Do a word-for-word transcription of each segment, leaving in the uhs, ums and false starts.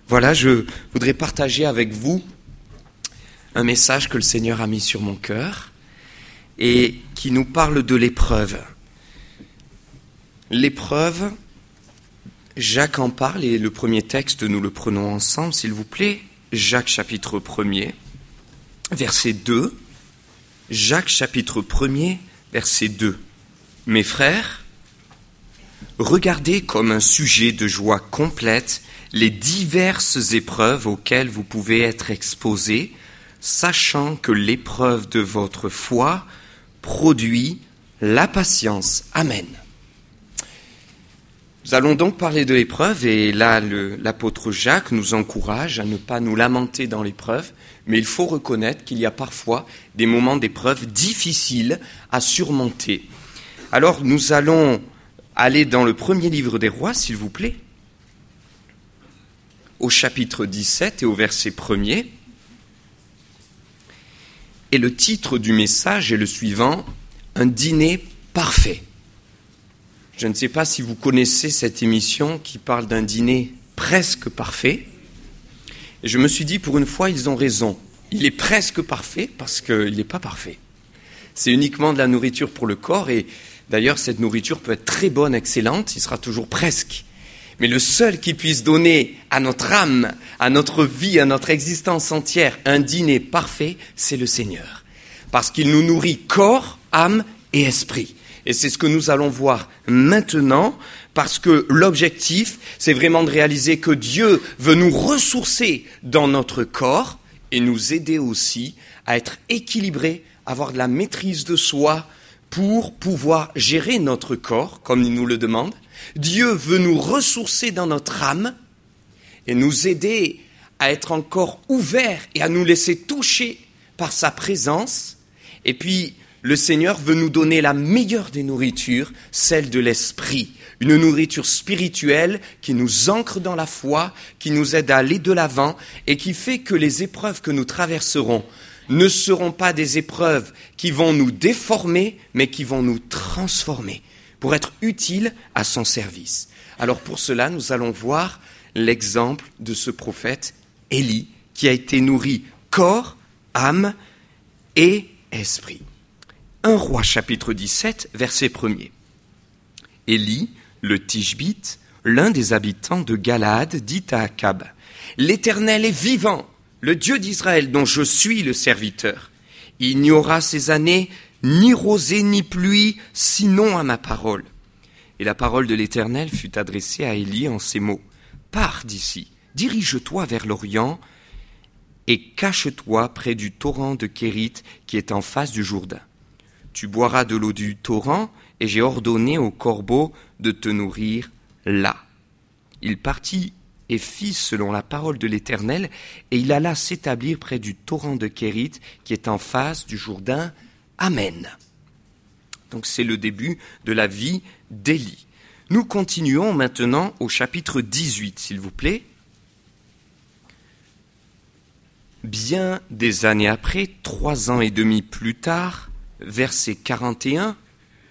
Voilà, je voudrais partager avec vous un message que le Seigneur a mis sur mon cœur et qui nous parle de l'épreuve. L'épreuve, Jacques en parle et le premier texte, nous le prenons ensemble, s'il vous plaît. Jacques chapitre premier, verset deux. Jacques chapitre premier, verset deux. Mes frères, regardez comme un sujet de joie complète les diverses épreuves auxquelles vous pouvez être exposés, sachant que l'épreuve de votre foi produit la patience. Amen. Nous allons donc parler de l'épreuve et là le, l'apôtre Jacques nous encourage à ne pas nous lamenter dans l'épreuve, mais il faut reconnaître qu'il y a parfois des moments d'épreuve difficiles à surmonter. Alors nous allons aller dans le premier livre des rois, s'il vous plaît, au chapitre dix-sept et au verset premier. Et le titre du message est le suivant, « Un dîner parfait ». Je ne sais pas si vous connaissez cette émission qui parle d'un dîner presque parfait. Et je me suis dit, pour une fois, ils ont raison. Il est presque parfait parce qu'il n'est pas parfait. C'est uniquement de la nourriture pour le corps et d'ailleurs, cette nourriture peut être très bonne, excellente, il sera toujours presque. Mais le seul qui puisse donner à notre âme, à notre vie, à notre existence entière, un dîner parfait, c'est le Seigneur. Parce qu'il nous nourrit corps, âme et esprit. Et c'est ce que nous allons voir maintenant, parce que l'objectif, c'est vraiment de réaliser que Dieu veut nous ressourcer dans notre corps et nous aider aussi à être équilibrés, avoir de la maîtrise de soi pour pouvoir gérer notre corps, comme il nous le demande. Dieu veut nous ressourcer dans notre âme et nous aider à être encore ouverts et à nous laisser toucher par sa présence. Et puis, le Seigneur veut nous donner la meilleure des nourritures, celle de l'esprit. Une nourriture spirituelle qui nous ancre dans la foi, qui nous aide à aller de l'avant et qui fait que les épreuves que nous traverserons ne seront pas des épreuves qui vont nous déformer, mais qui vont nous transformer pour être utiles à son service. Alors pour cela, nous allons voir l'exemple de ce prophète Élie qui a été nourri corps, âme et esprit. un Roi chapitre dix-sept, verset premier. Élie, le Tishbite, l'un des habitants de Galaad, dit à Akab, « L'Éternel est vivant, le Dieu d'Israël dont je suis le serviteur. Il n'y aura ces années ni rosée ni pluie, sinon à ma parole. » Et la parole de l'Éternel fut adressée à Élie en ces mots. « Pars d'ici, dirige-toi vers l'Orient et cache-toi près du torrent de Kérit qui est en face du Jourdain. Tu boiras de l'eau du torrent et j'ai ordonné aux corbeaux de te nourrir là. » Il partit et fit selon la parole de l'Éternel, et il alla s'établir près du torrent de Kérit qui est en face du Jourdain. Amen. Donc c'est le début de la vie d'Élie. Nous continuons maintenant au chapitre dix-huit, s'il vous plaît. Bien des années après, trois ans et demi plus tard, verset quarante et un,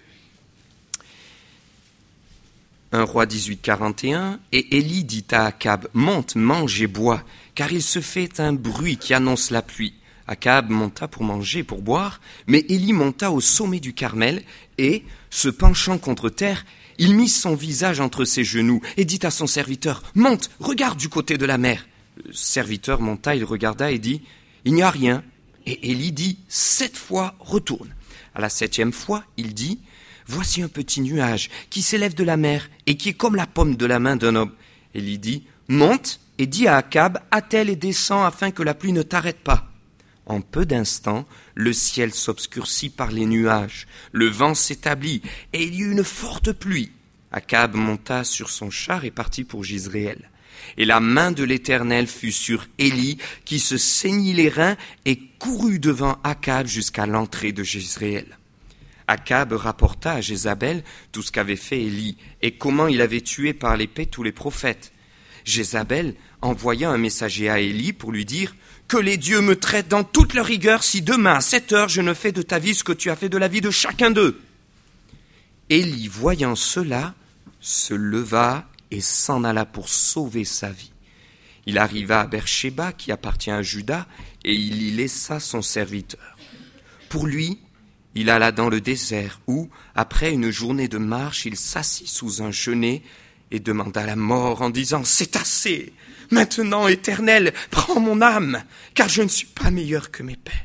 un Roi dix-huit, quarante et un, et Élie dit à Akab, « Monte, mange et bois, car il se fait un bruit qui annonce la pluie. » Akab monta pour manger et pour boire, mais Élie monta au sommet du Carmel et, se penchant contre terre, il mit son visage entre ses genoux et dit à son serviteur, « Monte, regarde du côté de la mer. » Le serviteur monta, il regarda et dit, « Il n'y a rien. » Et Élie dit, « Sept fois, retourne. » À la septième fois, il dit, « Voici un petit nuage qui s'élève de la mer et qui est comme la paume de la main d'un homme. » Élie dit, « Monte et dis à Akab, attelle et descends afin que la pluie ne t'arrête pas. » En peu d'instants, le ciel s'obscurcit par les nuages, le vent s'établit et il y eut une forte pluie. Akab monta sur son char et partit pour Jizréel. Et la main de l'Éternel fut sur Élie, qui se saignit les reins et courut devant Akab jusqu'à l'entrée de Jizréel. Akab rapporta à Jézabel tout ce qu'avait fait Élie et comment il avait tué par l'épée tous les prophètes. Jézabel envoya un messager à Élie pour lui dire « Que les dieux me traitent dans toute leur rigueur si demain à sept heures je ne fais de ta vie ce que tu as fait de la vie de chacun d'eux. » Élie, voyant cela, se leva et s'en alla pour sauver sa vie. Il arriva à Beersheba, qui appartient à Juda, et il y laissa son serviteur. Pour lui, il alla dans le désert où, après une journée de marche, il s'assit sous un genêt et demanda la mort en disant « C'est assez ! Maintenant, Éternel, prends mon âme, car je ne suis pas meilleur que mes pères. »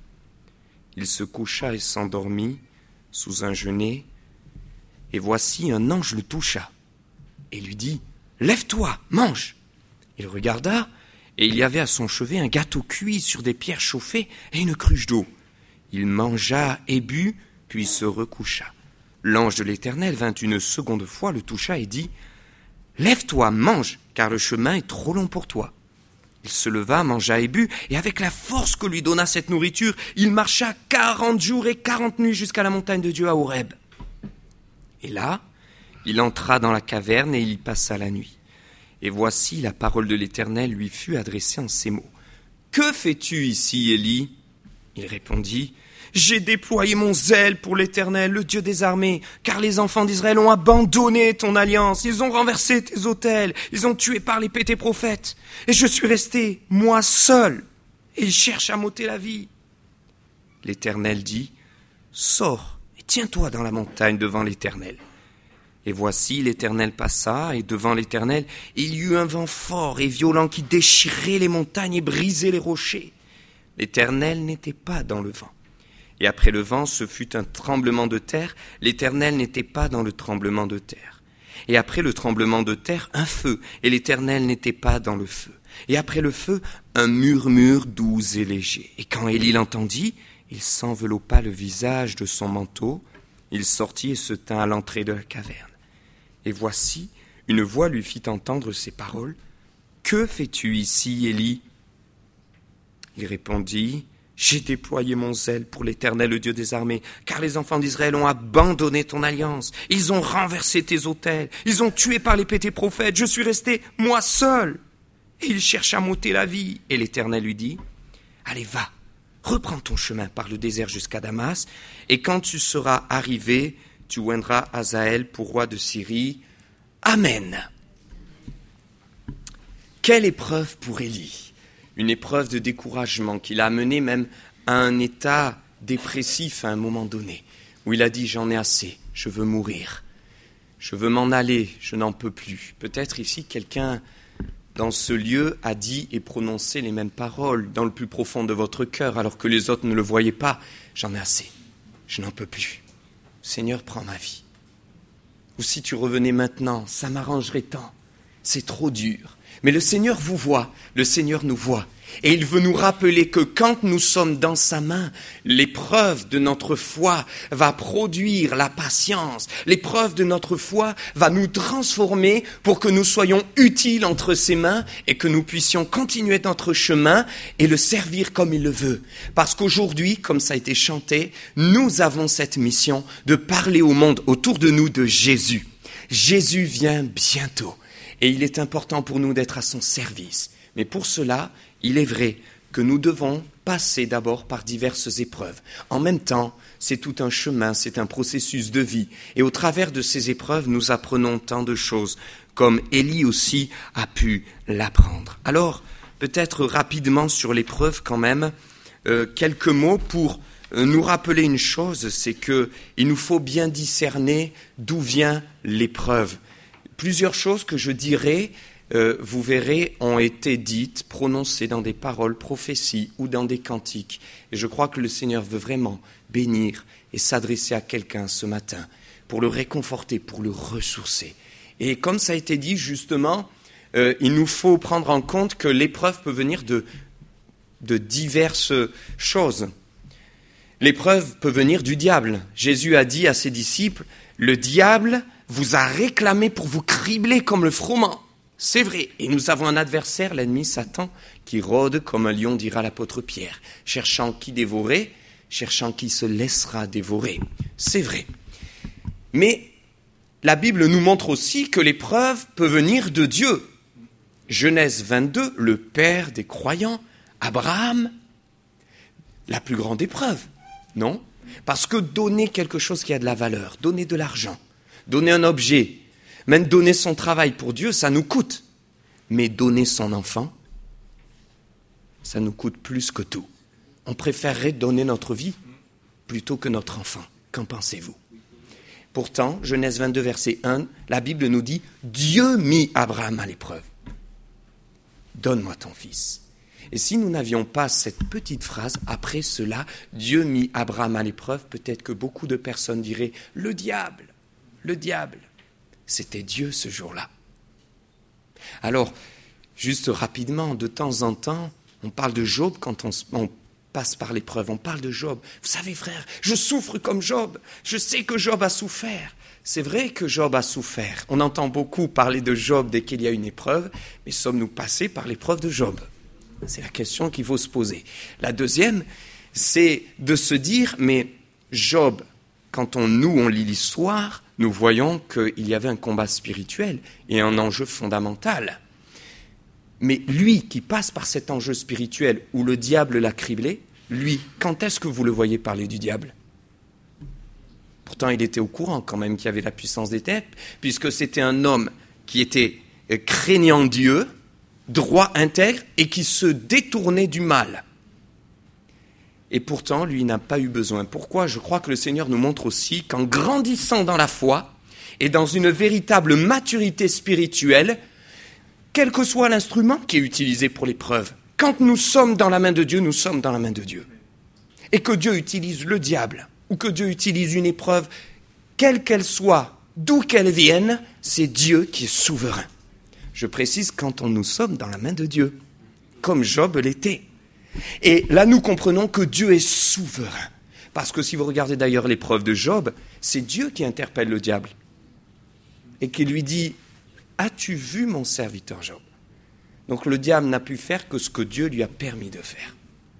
Il se coucha et s'endormit sous un genêt, et voici un ange le toucha et lui dit « Lève-toi, mange !» Il regarda, et il y avait à son chevet un gâteau cuit sur des pierres chauffées et une cruche d'eau. Il mangea et but, puis se recoucha. L'ange de l'Éternel vint une seconde fois, le toucha et dit « Lève-toi, mange, car le chemin est trop long pour toi. » Il se leva, mangea et but, et avec la force que lui donna cette nourriture, il marcha quarante jours et quarante nuits jusqu'à la montagne de Dieu à Horeb. Et là, il entra dans la caverne et il y passa la nuit. Et voici, la parole de l'Éternel lui fut adressée en ces mots. « Que fais-tu ici, Élie ?» Il répondit, « J'ai déployé mon zèle pour l'Éternel, le Dieu des armées, car les enfants d'Israël ont abandonné ton alliance, ils ont renversé tes autels, ils ont tué par l'épée tes prophètes, et je suis resté, moi seul, et ils cherchent à m'ôter la vie. » L'Éternel dit, « Sors et tiens-toi dans la montagne devant l'Éternel. » Et voici, l'Éternel passa, et devant l'Éternel, il y eut un vent fort et violent qui déchirait les montagnes et brisait les rochers. L'Éternel n'était pas dans le vent. Et après le vent, ce fut un tremblement de terre. L'Éternel n'était pas dans le tremblement de terre. Et après le tremblement de terre, un feu. Et l'Éternel n'était pas dans le feu. Et après le feu, un murmure doux et léger. Et quand Élie l'entendit, il s'enveloppa le visage de son manteau. Il sortit et se tint à l'entrée de la caverne. Et voici, une voix lui fit entendre ces paroles. « Que fais-tu ici, Élie ?» Il répondit, « J'ai déployé mon zèle pour l'Éternel, le Dieu des armées, car les enfants d'Israël ont abandonné ton alliance. Ils ont renversé tes autels, ils ont tué par l'épée tes prophètes. Je suis resté, moi seul. Et ils cherchent à m'ôter la vie. » Et l'Éternel lui dit, « Allez, va, reprends ton chemin par le désert jusqu'à Damas, et quand tu seras arrivé, tu oindras Hazaël pour roi de Syrie. Amen. » Quelle épreuve pour Élie! Une épreuve de découragement qui l'a amené même à un état dépressif à un moment donné, où il a dit « J'en ai assez, je veux mourir, je veux m'en aller, je n'en peux plus. » Peut-être ici quelqu'un dans ce lieu a dit et prononcé les mêmes paroles dans le plus profond de votre cœur, alors que les autres ne le voyaient pas. « J'en ai assez, je n'en peux plus. Seigneur, prends ma vie. » Ou si tu revenais maintenant, ça m'arrangerait tant. C'est trop dur. Mais le Seigneur vous voit, le Seigneur nous voit. Et il veut nous rappeler que quand nous sommes dans sa main, l'épreuve de notre foi va produire la patience. L'épreuve de notre foi va nous transformer pour que nous soyons utiles entre ses mains et que nous puissions continuer notre chemin et le servir comme il le veut. Parce qu'aujourd'hui, comme ça a été chanté, nous avons cette mission de parler au monde autour de nous de Jésus. Jésus vient bientôt. Et il est important pour nous d'être à son service. Mais pour cela, il est vrai que nous devons passer d'abord par diverses épreuves. En même temps, c'est tout un chemin, c'est un processus de vie. Et au travers de ces épreuves, nous apprenons tant de choses, comme Élie aussi a pu l'apprendre. Alors, peut-être rapidement sur l'épreuve quand même, euh, quelques mots pour euh, nous rappeler une chose, c'est que il nous faut bien discerner d'où vient l'épreuve. Plusieurs choses que je dirais, euh, vous verrez, ont été dites, prononcées dans des paroles, prophéties ou dans des cantiques. Et je crois que le Seigneur veut vraiment bénir et s'adresser à quelqu'un ce matin pour le réconforter, pour le ressourcer. Et comme ça a été dit justement, euh, il nous faut prendre en compte que l'épreuve peut venir de, de diverses choses. L'épreuve peut venir du diable. Jésus a dit à ses disciples, « Le diable vous a réclamé pour vous cribler comme le froment. » C'est vrai. Et nous avons un adversaire, l'ennemi Satan, qui rôde comme un lion, dira l'apôtre Pierre, cherchant qui dévorer, cherchant qui se laissera dévorer. C'est vrai. Mais la Bible nous montre aussi que l'épreuve peut venir de Dieu. Genèse vingt-deux, le père des croyants, Abraham, la plus grande épreuve, non ? Parce que donner quelque chose qui a de la valeur, donner de l'argent, donner un objet, même donner son travail pour Dieu, ça nous coûte. Mais donner son enfant, ça nous coûte plus que tout. On préférerait donner notre vie plutôt que notre enfant. Qu'en pensez-vous ? Pourtant, Genèse vingt-deux, verset un, la Bible nous dit « Dieu mit Abraham à l'épreuve. Donne-moi ton fils. » Et si nous n'avions pas cette petite phrase, après cela, Dieu mit Abraham à l'épreuve, peut-être que beaucoup de personnes diraient « Le diable, le diable ». C'était Dieu ce jour-là. Alors, juste rapidement, de temps en temps, on parle de Job quand on, on passe par l'épreuve. On parle de Job. Vous savez, frère, je souffre comme Job. Je sais que Job a souffert. C'est vrai que Job a souffert. On entend beaucoup parler de Job dès qu'il y a une épreuve, mais sommes-nous passés par l'épreuve de Job ? C'est la question qu'il faut se poser. La deuxième, c'est de se dire, mais Job, quand on, nous, on lit l'histoire, nous voyons qu'il y avait un combat spirituel et un enjeu fondamental. Mais lui qui passe par cet enjeu spirituel où le diable l'a criblé, lui, quand est-ce que vous le voyez parler du diable ? Pourtant, il était au courant quand même qu'il y avait la puissance des ténèbres, puisque c'était un homme qui était craignant Dieu, droit, intègre, et qui se détournait du mal. Et pourtant, lui n'a pas eu besoin. Pourquoi ? Je crois que le Seigneur nous montre aussi qu'en grandissant dans la foi et dans une véritable maturité spirituelle, quel que soit l'instrument qui est utilisé pour l'épreuve, quand nous sommes dans la main de Dieu, nous sommes dans la main de Dieu. Et que Dieu utilise le diable, ou que Dieu utilise une épreuve, quelle qu'elle soit, d'où qu'elle vienne, c'est Dieu qui est souverain. Je précise, quand on, nous sommes dans la main de Dieu, comme Job l'était. Et là, nous comprenons que Dieu est souverain. Parce que si vous regardez d'ailleurs l'épreuve de Job, c'est Dieu qui interpelle le diable. Et qui lui dit, « As-tu vu mon serviteur Job ?» Donc le diable n'a pu faire que ce que Dieu lui a permis de faire.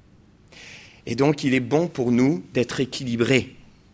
Et donc il est bon pour nous d'être équilibrés.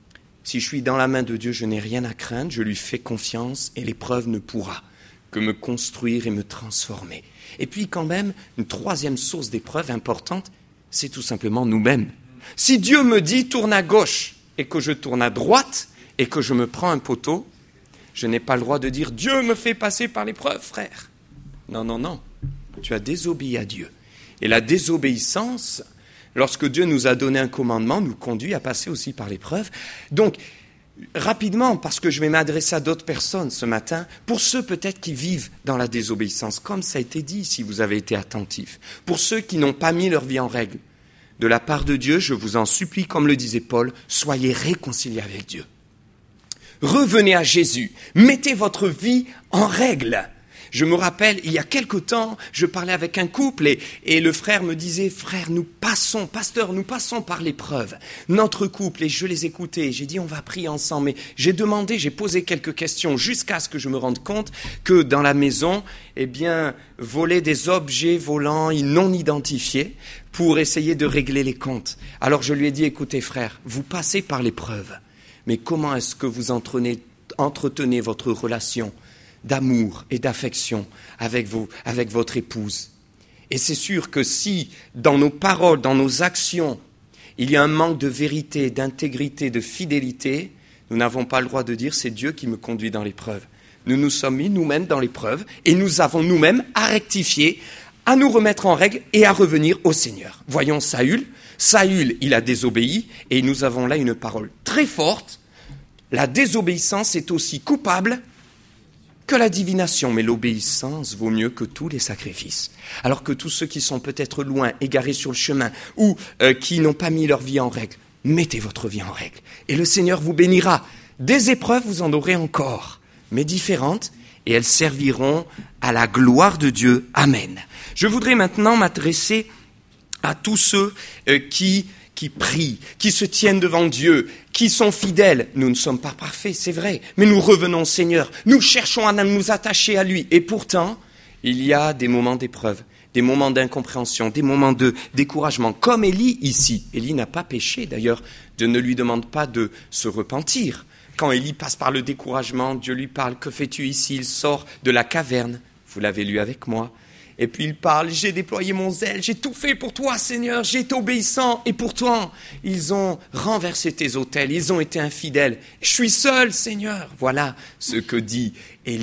Si je suis dans la main de Dieu, je n'ai rien à craindre, je lui fais confiance et l'épreuve ne pourra que me construire et me transformer. Et puis quand même, une troisième source d'épreuve importante, c'est tout simplement nous-mêmes. Si Dieu me dit « tourne à gauche » et que je tourne à droite et que je me prends un poteau, je n'ai pas le droit de dire « Dieu me fait passer par l'épreuve, frère ». Non, non, non. Tu as désobéi à Dieu. Et la désobéissance, lorsque Dieu nous a donné un commandement, nous conduit à passer aussi par l'épreuve. Donc, rapidement, parce que je vais m'adresser à d'autres personnes ce matin, pour ceux peut-être qui vivent dans la désobéissance, comme ça a été dit si vous avez été attentifs, pour ceux qui n'ont pas mis leur vie en règle, de la part de Dieu, je vous en supplie, comme le disait Paul, soyez réconciliés avec Dieu. Revenez à Jésus, mettez votre vie en règle. Je me rappelle, il y a quelque temps, je parlais avec un couple et, et le frère me disait, frère, nous passons, pasteur, nous passons par l'épreuve. Notre couple, et je les écoutais, j'ai dit, on va prier ensemble. Mais j'ai demandé, j'ai posé quelques questions jusqu'à ce que je me rende compte que dans la maison, eh bien, volaient des objets volants non identifiés pour essayer de régler les comptes. Alors je lui ai dit, écoutez, frère, vous passez par l'épreuve, mais comment est-ce que vous entretenez, entretenez votre relation d'amour et d'affection avec, vous, avec votre épouse. Et c'est sûr que si, dans nos paroles, dans nos actions, il y a un manque de vérité, d'intégrité, de fidélité, nous n'avons pas le droit de dire « c'est Dieu qui me conduit dans l'épreuve ». Nous nous sommes mis nous-mêmes dans l'épreuve et nous avons nous-mêmes à rectifier, à nous remettre en règle et à revenir au Seigneur. Voyons Saül. Saül, il a désobéi et nous avons là une parole très forte. La désobéissance est aussi coupable que la divination, mais l'obéissance vaut mieux que tous les sacrifices. Alors que tous ceux qui sont peut-être loin, égarés sur le chemin, ou euh, qui n'ont pas mis leur vie en règle, mettez votre vie en règle. Et le Seigneur vous bénira. Des épreuves, vous en aurez encore, mais différentes, et elles serviront à la gloire de Dieu. Amen. Je voudrais maintenant m'adresser à tous ceux euh, qui... qui prient, qui se tiennent devant Dieu, qui sont fidèles. Nous ne sommes pas parfaits, c'est vrai, mais nous revenons au Seigneur. Nous cherchons à nous attacher à lui. Et pourtant, il y a des moments d'épreuve, des moments d'incompréhension, des moments de découragement. Comme Élie ici. Élie n'a pas péché, d'ailleurs. Dieu ne lui demande pas de se repentir. Quand Élie passe par le découragement, Dieu lui parle. Que fais-tu ici ? Il sort de la caverne. Vous l'avez lu avec moi. Et puis il parle, j'ai déployé mon zèle, j'ai tout fait pour toi, Seigneur, j'ai été obéissant. Et pourtant, ils ont renversé tes autels, ils ont été infidèles. Je suis seul, Seigneur. Voilà ce que dit Élie.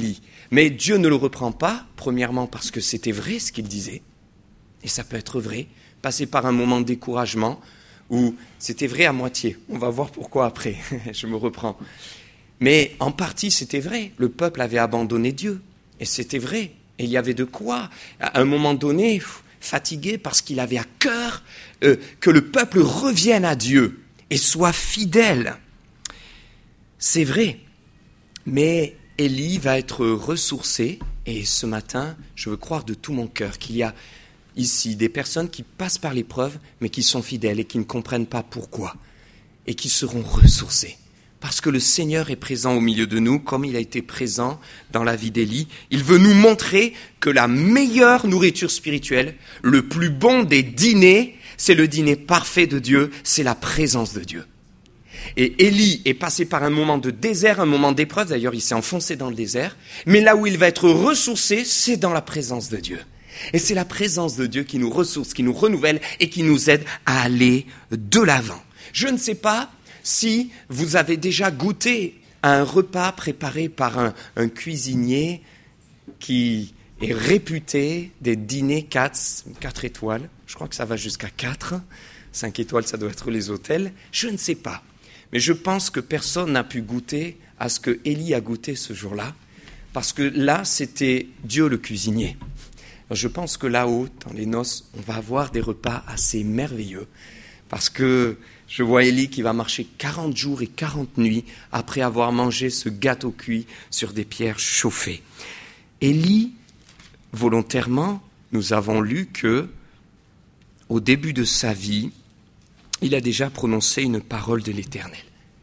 Mais Dieu ne le reprend pas, premièrement parce que c'était vrai ce qu'il disait, et ça peut être vrai, passer par un moment de découragement, où c'était vrai à moitié. On va voir pourquoi après, je me reprends. Mais en partie, c'était vrai. Le peuple avait abandonné Dieu. Et c'était vrai. Et il y avait de quoi, à un moment donné, fatigué parce qu'il avait à cœur euh, que le peuple revienne à Dieu et soit fidèle. C'est vrai. Mais Élie va être ressourcé. Et ce matin, je veux croire de tout mon cœur qu'il y a ici des personnes qui passent par l'épreuve, mais qui sont fidèles et qui ne comprennent pas pourquoi, et qui seront ressourcées. Parce que le Seigneur est présent au milieu de nous, comme il a été présent dans la vie d'Élie. Il veut nous montrer que la meilleure nourriture spirituelle, le plus bon des dîners, c'est le dîner parfait de Dieu, c'est la présence de Dieu. Et Élie est passé par un moment de désert, un moment d'épreuve, d'ailleurs il s'est enfoncé dans le désert, mais là où il va être ressourcé, c'est dans la présence de Dieu. Et c'est la présence de Dieu qui nous ressource, qui nous renouvelle et qui nous aide à aller de l'avant. Je ne sais pas si vous avez déjà goûté à un repas préparé par un, un cuisinier qui est réputé des dîners quatre, quatre étoiles. Je crois que ça va jusqu'à quatre. cinq étoiles, ça doit être les hôtels. Je ne sais pas. Mais je pense que personne n'a pu goûter à ce que Élie a goûté ce jour-là. Parce que là, c'était Dieu le cuisinier. Je pense que là-haut, dans les noces, on va avoir des repas assez merveilleux. Parce que je vois Élie qui va marcher quarante jours et quarante nuits après avoir mangé ce gâteau cuit sur des pierres chauffées. Élie, volontairement, nous avons lu que, au début de sa vie, il a déjà prononcé une parole de l'Éternel.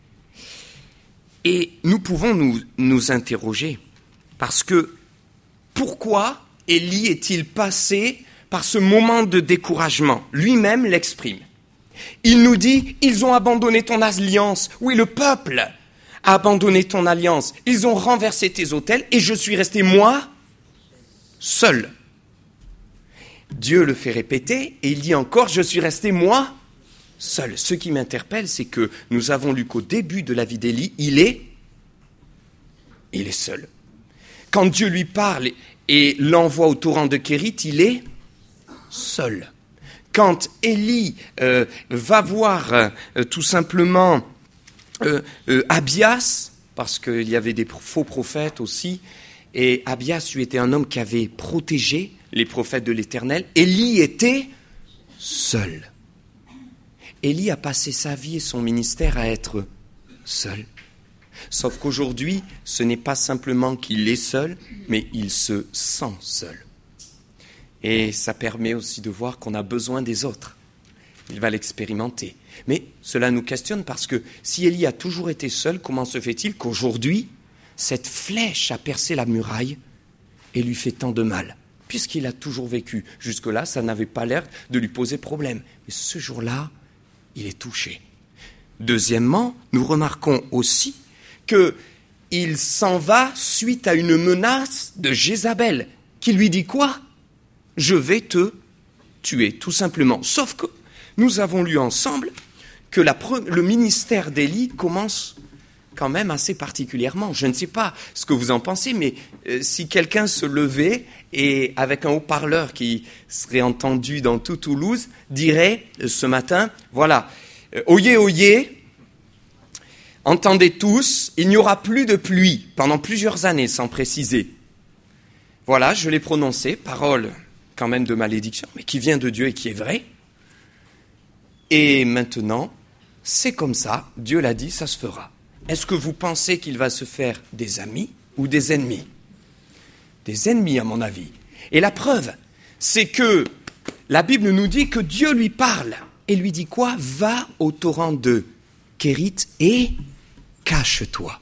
Et nous pouvons nous, nous interroger, parce que pourquoi Élie est-il passé par ce moment de découragement? Lui-même l'exprime. Il nous dit, ils ont abandonné ton alliance. Oui, le peuple a abandonné ton alliance. Ils ont renversé tes autels et je suis resté, moi, seul. Dieu le fait répéter et il dit encore, je suis resté, moi, seul. Ce qui m'interpelle, c'est que nous avons lu qu'au début de la vie d'Élie, il est, il est seul. Quand Dieu lui parle et l'envoie au torrent de Kérit, il est seul. Quand Élie euh, va voir euh, tout simplement euh, euh, Abias, parce qu'il y avait des faux prophètes aussi, et Abias lui était un homme qui avait protégé les prophètes de l'Éternel, Élie était seul. Élie a passé sa vie et son ministère à être seul. Sauf qu'aujourd'hui, ce n'est pas simplement qu'il est seul, mais il se sent seul. Et ça permet aussi de voir qu'on a besoin des autres. Il va l'expérimenter. Mais cela nous questionne parce que si Élie a toujours été seul, comment se fait-il qu'aujourd'hui, cette flèche a percé la muraille et lui fait tant de mal? Puisqu'il a toujours vécu. Jusque-là, ça n'avait pas l'air de lui poser problème. Mais ce jour-là, il est touché. Deuxièmement, nous remarquons aussi qu'il s'en va suite à une menace de Jézabel, qui lui dit quoi? Je vais te tuer, tout simplement. Sauf que nous avons lu ensemble que la pre- le ministère d'Élie commence quand même assez particulièrement. Je ne sais pas ce que vous en pensez, mais euh, si quelqu'un se levait et avec un haut-parleur qui serait entendu dans tout Toulouse, dirait euh, ce matin, voilà, euh, oyez, oyez, entendez tous, il n'y aura plus de pluie pendant plusieurs années, sans préciser. Voilà, je l'ai prononcé, parole quand même de malédiction, mais qui vient de Dieu et qui est vraie. Et maintenant, c'est comme ça, Dieu l'a dit, ça se fera. Est-ce que vous pensez qu'il va se faire des amis ou des ennemis? Des ennemis, à mon avis. Et la preuve, c'est que la Bible nous dit que Dieu lui parle. Et lui dit quoi? Va au torrent de Kérit et cache-toi.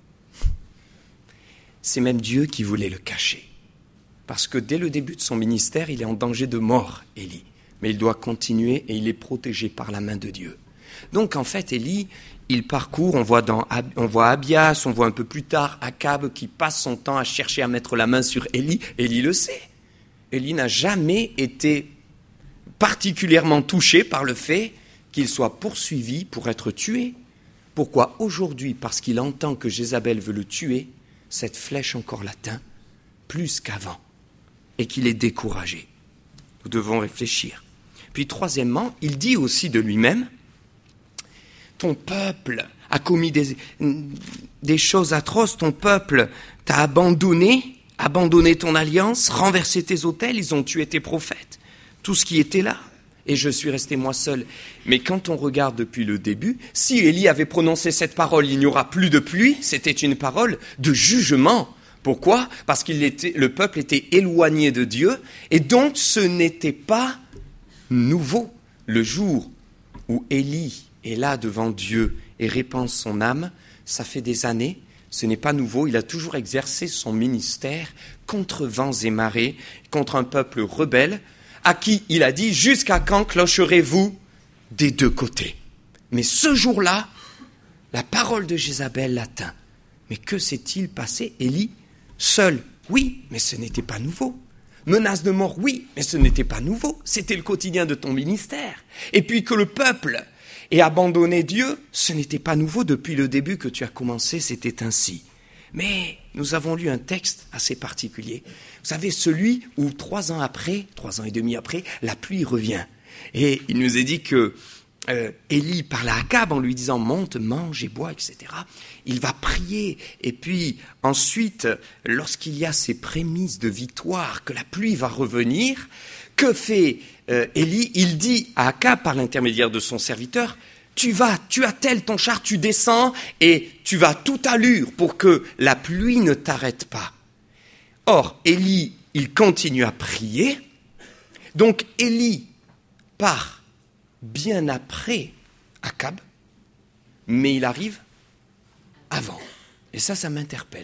C'est même Dieu qui voulait le cacher. Parce que dès le début de son ministère, il est en danger de mort, Élie. Mais il doit continuer et il est protégé par la main de Dieu. Donc en fait, Élie, il parcourt, on voit, dans, on voit Abias, on voit un peu plus tard Akab qui passe son temps à chercher à mettre la main sur Élie. Élie le sait. Élie n'a jamais été particulièrement touché par le fait qu'il soit poursuivi pour être tué. Pourquoi aujourd'hui? Parce qu'il entend que Jézabel veut le tuer, cette flèche encore l'atteint plus qu'avant et qu'il est découragé. Nous devons réfléchir. Puis troisièmement, il dit aussi de lui-même, ton peuple a commis des, des choses atroces, ton peuple t'a abandonné, abandonné ton alliance, renversé tes autels, ils ont tué tes prophètes, tout ce qui était là, et je suis resté moi seul. Mais quand on regarde depuis le début, si Élie avait prononcé cette parole, il n'y aura plus de pluie, c'était une parole de jugement. Pourquoi ? Parce que le peuple était éloigné de Dieu, et donc ce n'était pas nouveau. Le jour où Élie est là devant Dieu et répand son âme, ça fait des années, ce n'est pas nouveau, il a toujours exercé son ministère contre vents et marées, contre un peuple rebelle, à qui il a dit « Jusqu'à quand clocherez-vous des deux côtés ?» Mais ce jour-là, la parole de Jézabel l'atteint. Mais que s'est-il passé ? Élie, seul, oui, mais ce n'était pas nouveau. Menace de mort, oui, mais ce n'était pas nouveau. C'était le quotidien de ton ministère. Et puis que le peuple ait abandonné Dieu, ce n'était pas nouveau depuis le début que tu as commencé, c'était ainsi. Mais nous avons lu un texte assez particulier. Vous savez, celui où trois ans après, trois ans et demi après, la pluie revient. Et il nous est dit que euh, Élie parle à Akab en lui disant « monte, mange et bois », et cetera. Il va prier. Et puis ensuite, lorsqu'il y a ces prémices de victoire, que la pluie va revenir, que fait euh, Élie ? Il dit à Akab, par l'intermédiaire de son serviteur, tu vas, tu attelles ton char, tu descends et tu vas toute allure pour que la pluie ne t'arrête pas. Or, Élie, il continue à prier. Donc, Élie part bien après Akab, mais il arrive avant. Et ça, ça m'interpelle.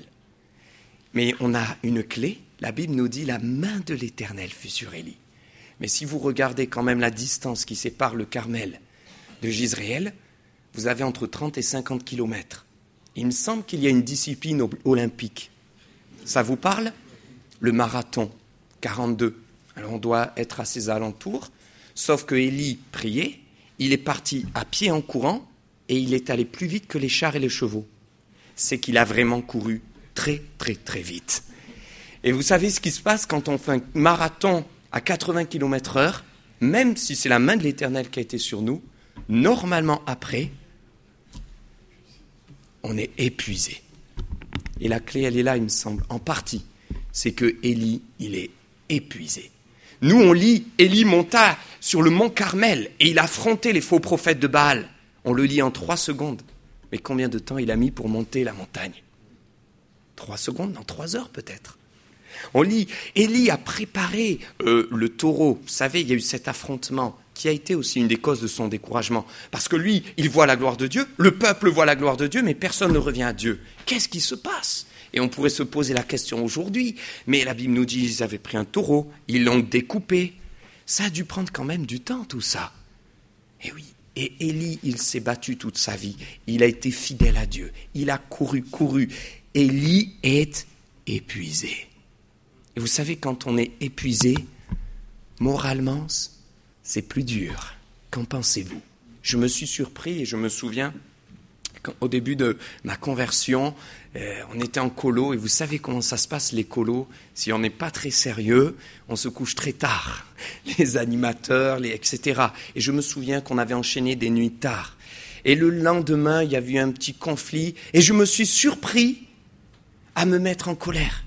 Mais on a une clé. La Bible nous dit « la main de l'Éternel fut sur Élie ». Mais si vous regardez quand même la distance qui sépare le Carmel de Jezréel, vous avez entre trente et cinquante kilomètres. Il me semble qu'il y a une discipline olympique. Ça vous parle ? Le marathon, quarante-deux. Alors on doit être à ses alentours, sauf que Élie priait, il est parti à pied en courant et il est allé plus vite que les chars et les chevaux. C'est qu'il a vraiment couru très très très vite. Et vous savez ce qui se passe quand on fait un marathon à quatre-vingts kilomètres heure, même si c'est la main de l'Éternel qui a été sur nous, normalement après, on est épuisé. Et la clé, elle est là, il me semble, en partie. C'est que Élie, il est épuisé. Nous, on lit, Élie monta sur le mont Carmel et il affrontait les faux prophètes de Baal. On le lit en trois secondes. Mais combien de temps il a mis pour monter la montagne ? Trois secondes, dans trois heures peut-être. On lit, Élie a préparé euh, le taureau. Vous savez, il y a eu cet affrontement qui a été aussi une des causes de son découragement. Parce que lui, il voit la gloire de Dieu, le peuple voit la gloire de Dieu, mais personne ne revient à Dieu. Qu'est-ce qui se passe ? Et on pourrait se poser la question aujourd'hui, mais la Bible nous dit qu'ils avaient pris un taureau, ils l'ont découpé. Ça a dû prendre quand même du temps, tout ça. Et oui, et Élie, il s'est battu toute sa vie. Il a été fidèle à Dieu. Il a couru, couru. Élie est épuisé. Et vous savez, quand on est épuisé, moralement, c'est plus dur. Qu'en pensez-vous ? Je me suis surpris et je me souviens, quand, au début de ma conversion, euh, on était en colo et vous savez comment ça se passe les colos. Si on n'est pas très sérieux, on se couche très tard. Les animateurs, les, et cetera. Et je me souviens qu'on avait enchaîné des nuits tard. Et le lendemain, il y a eu un petit conflit et je me suis surpris à me mettre en colère.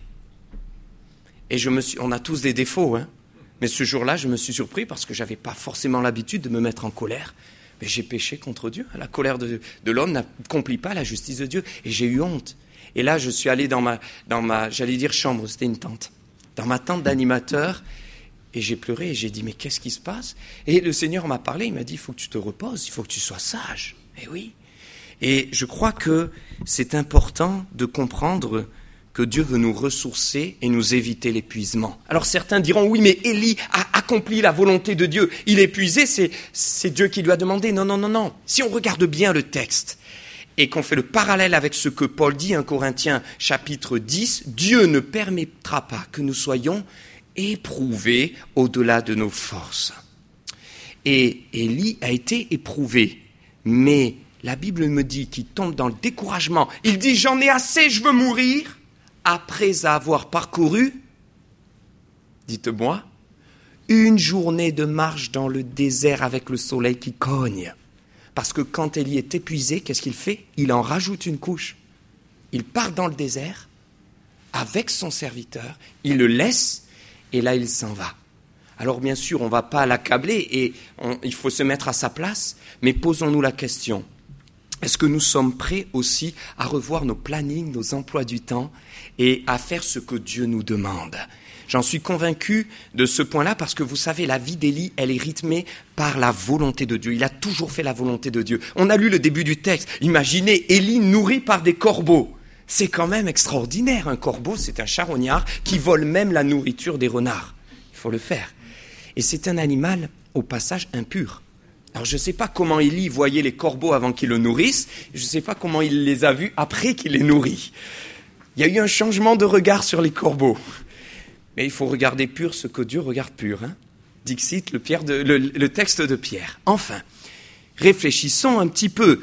Et je me suis, on a tous des défauts, hein. Mais ce jour-là, je me suis surpris parce que je n'avais pas forcément l'habitude de me mettre en colère. Mais j'ai péché contre Dieu. La colère de, de l'homme n'accomplit pas la justice de Dieu. Et j'ai eu honte. Et là, je suis allé dans ma, dans ma, j'allais dire chambre, c'était une tente, dans ma tente d'animateur. Et j'ai pleuré et j'ai dit, mais qu'est-ce qui se passe ? Et le Seigneur m'a parlé, il m'a dit, il faut que tu te reposes, il faut que tu sois sage. Et oui. Et je crois que c'est important de comprendre que Dieu veut nous ressourcer et nous éviter l'épuisement. Alors certains diront, oui, mais Élie a accompli la volonté de Dieu. Il est épuisé, c'est, c'est Dieu qui lui a demandé. Non, non, non, non. Si on regarde bien le texte et qu'on fait le parallèle avec ce que Paul dit, un Corinthiens chapitre dix, Dieu ne permettra pas que nous soyons éprouvés au-delà de nos forces. Et Élie a été éprouvé, mais la Bible me dit qu'il tombe dans le découragement. Il dit, j'en ai assez, je veux mourir. Après avoir parcouru Dites-moi. Une journée de marche dans le désert avec le soleil qui cogne. Parce que quand Élie est épuisé, qu'est-ce qu'il fait? Il en rajoute une couche. Il part dans le désert avec son serviteur, il le laisse et là il s'en va. Alors bien sûr, on ne va pas l'accabler et on, il faut se mettre à sa place, mais posons-nous la question. Est-ce que nous sommes prêts aussi à revoir nos plannings, nos emplois du temps et à faire ce que Dieu nous demande? J'en suis convaincu de ce point-là parce que vous savez, la vie d'Élie, elle est rythmée par la volonté de Dieu. Il a toujours fait la volonté de Dieu. On a lu le début du texte. Imaginez Élie nourri par des corbeaux. C'est quand même extraordinaire. Un corbeau, c'est un charognard qui vole même la nourriture des renards. Il faut le faire. Et c'est un animal, au passage, impur. Alors je ne sais pas comment Élie voyait les corbeaux avant qu'ils le nourrissent. Je ne sais pas comment il les a vus après qu'il les nourrit. Il y a eu un changement de regard sur les corbeaux. Mais il faut regarder pur ce que Dieu regarde pur. Hein. Dixit, le, Pierre de, le, le texte de Pierre. Enfin, réfléchissons un petit peu.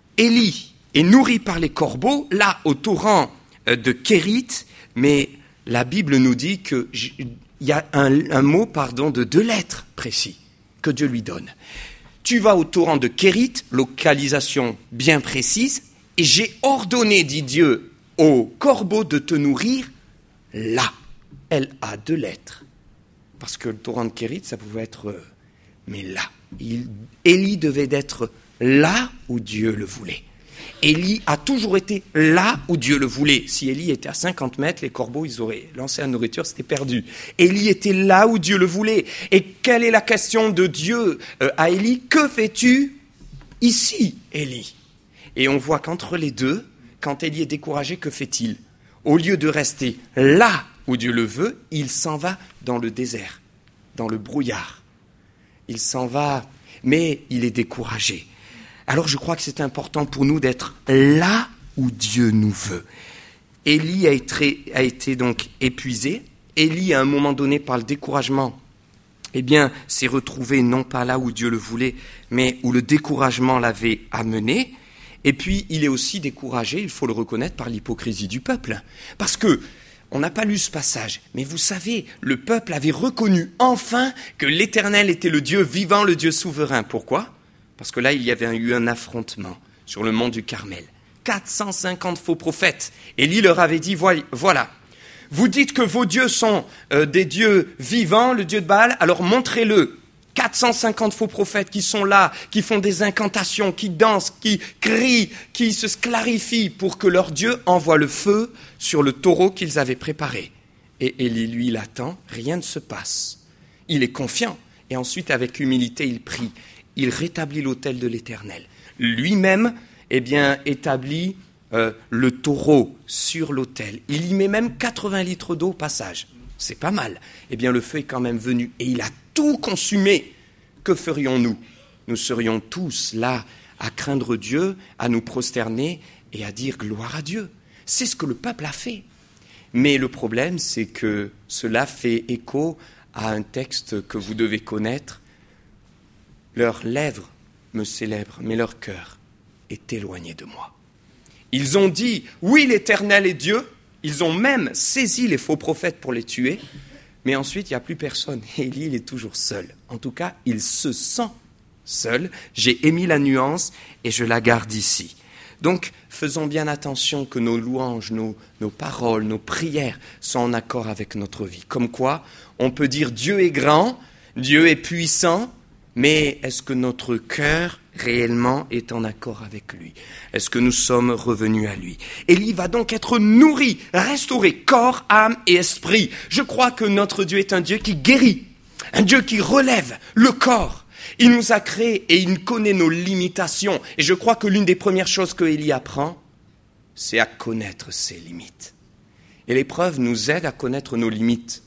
Élie est nourri par les corbeaux, là, au torrent de Kérit, mais la Bible nous dit qu'il y a un, un mot, pardon, de deux lettres précis que Dieu lui donne. Tu vas au torrent de Kérit, localisation bien précise, et j'ai ordonné, dit Dieu, aux corbeaux de te nourrir là. Elle a deux lettres. Parce que le torrent de Kérit, ça pouvait être... Euh, mais là. Il, Élie devait être là où Dieu le voulait. Élie a toujours été là où Dieu le voulait. Si Élie était à cinquante mètres, les corbeaux, ils auraient lancé la nourriture, c'était perdu. Élie était là où Dieu le voulait. Et quelle est la question de Dieu euh, à Élie? Que fais-tu ici, Élie? Et on voit qu'entre les deux, quand Élie est découragé, que fait-il? Au lieu de rester là où Dieu le veut, il s'en va dans le désert, dans le brouillard. Il s'en va, mais il est découragé. Alors je crois que c'est important pour nous d'être là où Dieu nous veut. Élie a été, a été donc épuisé. Élie, à un moment donné, par le découragement, eh bien, s'est retrouvé non pas là où Dieu le voulait, mais où le découragement l'avait amené. Et puis, il est aussi découragé, il faut le reconnaître, par l'hypocrisie du peuple. Parce que, on n'a pas lu ce passage, mais vous savez, le peuple avait reconnu enfin que l'Éternel était le Dieu vivant, le Dieu souverain. Pourquoi? Parce que là, il y avait eu un affrontement sur le mont du Carmel. quatre cent cinquante faux prophètes. Élie leur avait dit, voilà, vous dites que vos dieux sont euh, des dieux vivants, le dieu de Baal, alors montrez-le. quatre cent cinquante faux prophètes qui sont là, qui font des incantations, qui dansent, qui crient, qui se clarifient pour que leur Dieu envoie le feu sur le taureau qu'ils avaient préparé. Et Élie, lui, il attend, rien ne se passe. Il est confiant. Et ensuite, avec humilité, il prie. Il rétablit l'autel de l'Éternel. Lui-même, eh bien, établit euh, le taureau sur l'autel. Il y met même quatre-vingts litres d'eau au passage. C'est pas mal. Eh bien, le feu est quand même venu et il a tout consumé. Que ferions-nous? Nous serions tous là à craindre Dieu, à nous prosterner et à dire gloire à Dieu. C'est ce que le peuple a fait. Mais le problème, c'est que cela fait écho à un texte que vous devez connaître. Leurs lèvres me célèbrent, mais leur cœur est éloigné de moi. Ils ont dit, oui, l'Éternel est Dieu. Ils ont même saisi les faux prophètes pour les tuer. Mais ensuite, il n'y a plus personne. Élie, il est toujours seul. En tout cas, il se sent seul. J'ai émis la nuance et je la garde ici. Donc, faisons bien attention que nos louanges, nos, nos paroles, nos prières soient en accord avec notre vie. Comme quoi, on peut dire Dieu est grand, Dieu est puissant, mais est-ce que notre cœur réellement est en accord avec lui? Est-ce que nous sommes revenus à lui? Élie va donc être nourri, restauré, corps, âme et esprit. Je crois que notre Dieu est un Dieu qui guérit, un Dieu qui relève le corps. Il nous a créés et il connaît nos limitations. Et je crois que l'une des premières choses que Élie apprend, c'est à connaître ses limites. Et l'épreuve nous aide à connaître nos limites.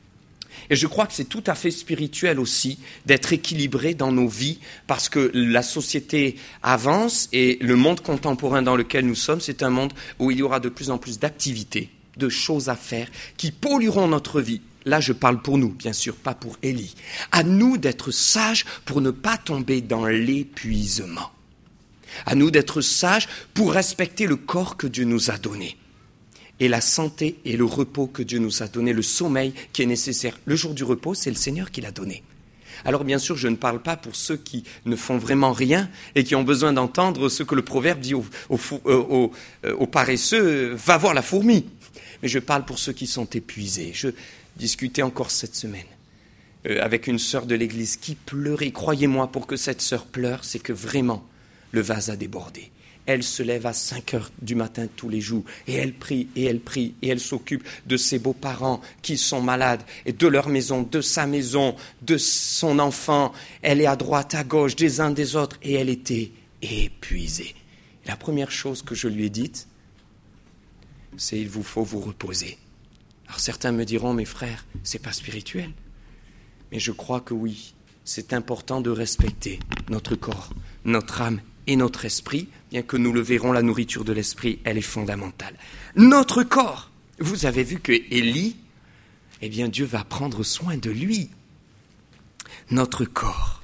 Et je crois que c'est tout à fait spirituel aussi d'être équilibré dans nos vies parce que la société avance et le monde contemporain dans lequel nous sommes, c'est un monde où il y aura de plus en plus d'activités, de choses à faire qui pollueront notre vie. Là, je parle pour nous, bien sûr, pas pour Élie. À nous d'être sages pour ne pas tomber dans l'épuisement. À nous d'être sages pour respecter le corps que Dieu nous a donné. et la santé et le repos que Dieu nous a donné, le sommeil qui est nécessaire. Le jour du repos, c'est le Seigneur qui l'a donné. Alors bien sûr, je ne parle pas pour ceux qui ne font vraiment rien et qui ont besoin d'entendre ce que le proverbe dit au, au, au, au, au paresseux, va voir la fourmi. Mais je parle pour ceux qui sont épuisés. Je discutais encore cette semaine euh, avec une sœur de l'église qui pleurait. Croyez-moi, pour que cette sœur pleure, c'est que vraiment le vase a débordé. Elle se lève à cinq heures du matin tous les jours et elle prie et elle prie et elle s'occupe de ses beaux-parents qui sont malades et de leur maison, de sa maison, de son enfant. Elle est à droite, à gauche, des uns des autres et elle était épuisée. La première chose que je lui ai dite, c'est il vous faut vous reposer. Alors certains me diront, mes frères, c'est pas spirituel. Mais je crois que oui, c'est important de respecter notre corps, notre âme et notre esprit, bien que nous le verrons, la nourriture de l'esprit, elle est fondamentale. Notre corps, vous avez vu que Élie, eh bien Dieu va prendre soin de lui. Notre corps,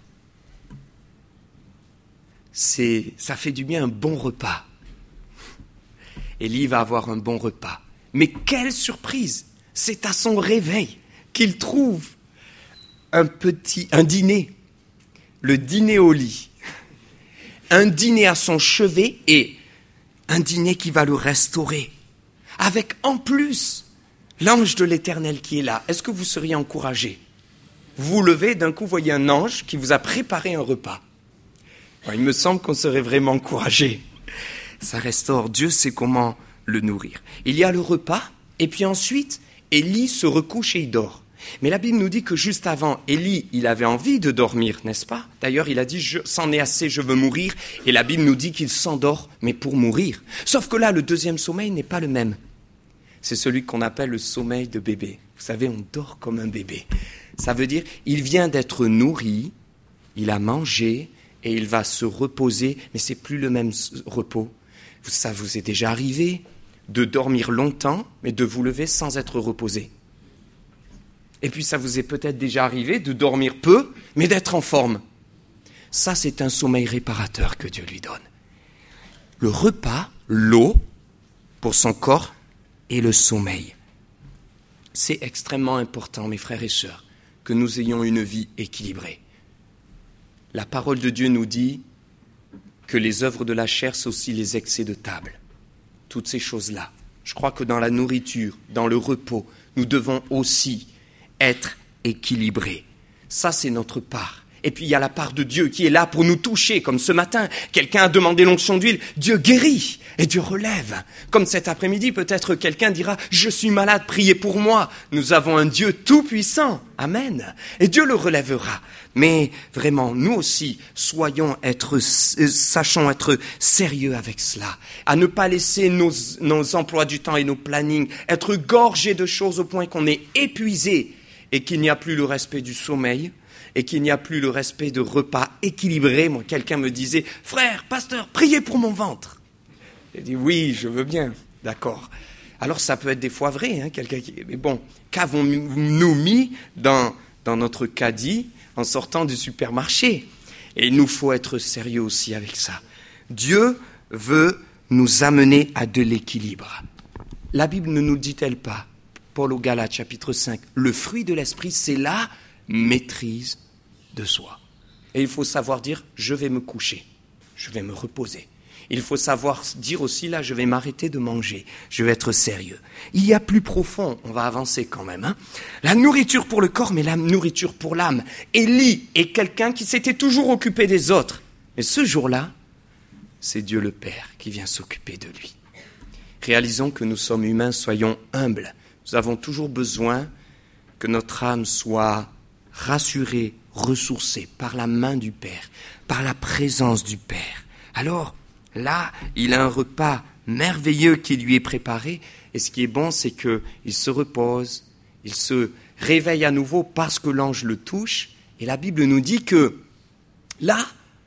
c'est, ça fait du bien un bon repas. Élie va avoir un bon repas. Mais quelle surprise! C'est à son réveil qu'il trouve un petit, un dîner, le dîner au lit. Un dîner à son chevet et un dîner qui va le restaurer. Avec en plus l'ange de l'Éternel qui est là. Est-ce que vous seriez encouragé? Vous vous levez, d'un coup, vous voyez un ange qui vous a préparé un repas. Alors, il me semble qu'on serait vraiment encouragé. Ça restaure. Dieu sait comment le nourrir. Il y a le repas et puis ensuite, Élie se recouche et il dort. Mais la Bible nous dit que juste avant, Élie, il avait envie de dormir, n'est-ce pas? D'ailleurs, il a dit, je, c'en est assez, je veux mourir. Et la Bible nous dit qu'il s'endort, mais pour mourir. Sauf que là, le deuxième sommeil n'est pas le même. C'est celui qu'on appelle le sommeil de bébé. Vous savez, on dort comme un bébé. Ça veut dire, il vient d'être nourri, il a mangé, et il va se reposer, mais c'est plus le même repos. Ça vous est déjà arrivé de dormir longtemps, mais de vous lever sans être reposé. Et puis ça vous est peut-être déjà arrivé de dormir peu, mais d'être en forme. Ça, c'est un sommeil réparateur que Dieu lui donne. Le repas, l'eau, pour son corps, et le sommeil. C'est extrêmement important, mes frères et sœurs, que nous ayons une vie équilibrée. La parole de Dieu nous dit que les œuvres de la chair, c'est aussi les excès de table. Toutes ces choses-là. Je crois que dans la nourriture, dans le repos, nous devons aussi être équilibré. Ça, c'est notre part. Et puis, il y a la part de Dieu qui est là pour nous toucher. Comme ce matin, quelqu'un a demandé l'onction d'huile. Dieu guérit et Dieu relève. Comme cet après-midi, peut-être quelqu'un dira « Je suis malade, priez pour moi ». Nous avons un Dieu tout-puissant. Amen. Et Dieu le relèvera. Mais vraiment, nous aussi, soyons être, sachons être sérieux avec cela. À ne pas laisser nos, nos emplois du temps et nos plannings être gorgés de choses au point qu'on est épuisé et qu'il n'y a plus le respect du sommeil et qu'il n'y a plus le respect de repas équilibrés. Moi, quelqu'un me disait « Frère, pasteur, priez pour mon ventre ». J'ai dit « Oui, je veux bien, d'accord ». Alors ça peut être des fois vrai, hein, quelqu'un qui... Mais bon, qu'avons-nous mis dans, dans notre caddie en sortant du supermarché? Et il nous faut être sérieux aussi avec ça. Dieu veut nous amener à de l'équilibre. La Bible ne nous dit-elle pas, Paul aux Galates, chapitre cinq, le fruit de l'esprit, c'est la maîtrise de soi. Et il faut savoir dire, je vais me coucher, je vais me reposer. Il faut savoir dire aussi, là, je vais m'arrêter de manger, je vais être sérieux. Il y a plus profond, on va avancer quand même. Hein. La nourriture pour le corps, mais la nourriture pour l'âme. Élie est quelqu'un qui s'était toujours occupé des autres. Mais ce jour-là, c'est Dieu le Père qui vient s'occuper de lui. Réalisons que nous sommes humains, soyons humbles. Nous avons toujours besoin que notre âme soit rassurée, ressourcée par la main du Père, par la présence du Père. Alors, là, il a un repas merveilleux qui lui est préparé. Et ce qui est bon, c'est qu'il se repose, il se réveille à nouveau parce que l'ange le touche. Et la Bible nous dit que là,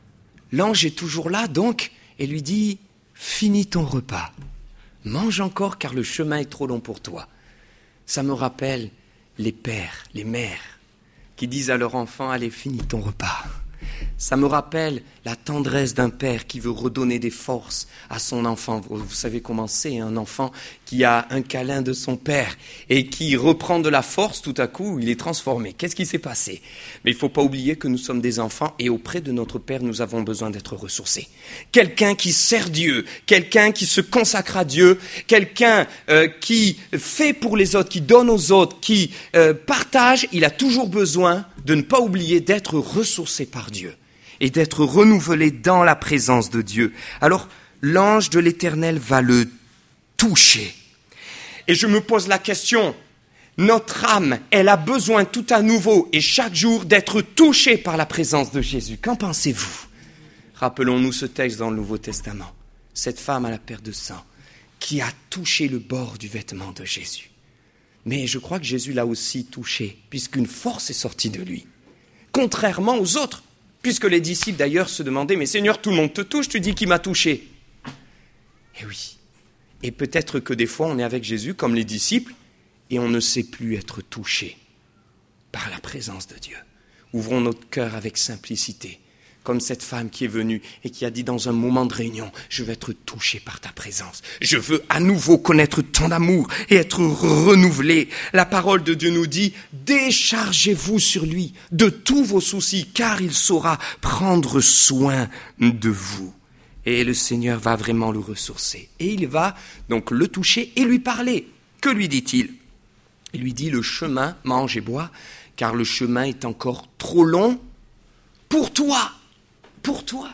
l'ange est toujours là, donc, et lui dit, finis ton repas. Mange encore car le chemin est trop long pour toi. Ça me rappelle les pères, les mères qui disent à leur enfant, allez, finis ton repas. Ça me rappelle la tendresse d'un père qui veut redonner des forces à son enfant. Vous savez comment c'est, un enfant qui a un câlin de son père et qui reprend de la force, tout à coup, il est transformé. Qu'est-ce qui s'est passé? Mais il ne faut pas oublier que nous sommes des enfants et auprès de notre Père, nous avons besoin d'être ressourcés. Quelqu'un qui sert Dieu, quelqu'un qui se consacre à Dieu, quelqu'un euh, qui fait pour les autres, qui donne aux autres, qui euh, partage, il a toujours besoin de ne pas oublier d'être ressourcé par Dieu et d'être renouvelé dans la présence de Dieu. Alors, l'ange de l'Éternel va le toucher. Et je me pose la question, notre âme, elle a besoin tout à nouveau et chaque jour d'être touchée par la présence de Jésus. Qu'en pensez-vous? Rappelons-nous ce texte dans le Nouveau Testament. Cette femme à la perte de sang qui a touché le bord du vêtement de Jésus. Mais je crois que Jésus l'a aussi touché, puisqu'une force est sortie de lui. Contrairement aux autres, puisque les disciples d'ailleurs se demandaient « Mais Seigneur, tout le monde te touche, tu dis qui m'a touché ?» Eh oui. Et peut-être que des fois, on est avec Jésus comme les disciples et on ne sait plus être touché par la présence de Dieu. Ouvrons notre cœur avec simplicité, comme cette femme qui est venue et qui a dit dans un moment de réunion, « Je veux être touché par ta présence. Je veux à nouveau connaître ton amour et être renouvelé. » La parole de Dieu nous dit, « Déchargez-vous sur lui de tous vos soucis, car il saura prendre soin de vous. » Et le Seigneur va vraiment le ressourcer. Et il va donc le toucher et lui parler. Que lui dit-il? Il lui dit, le chemin, mange et bois, car le chemin est encore trop long pour toi. Pour toi.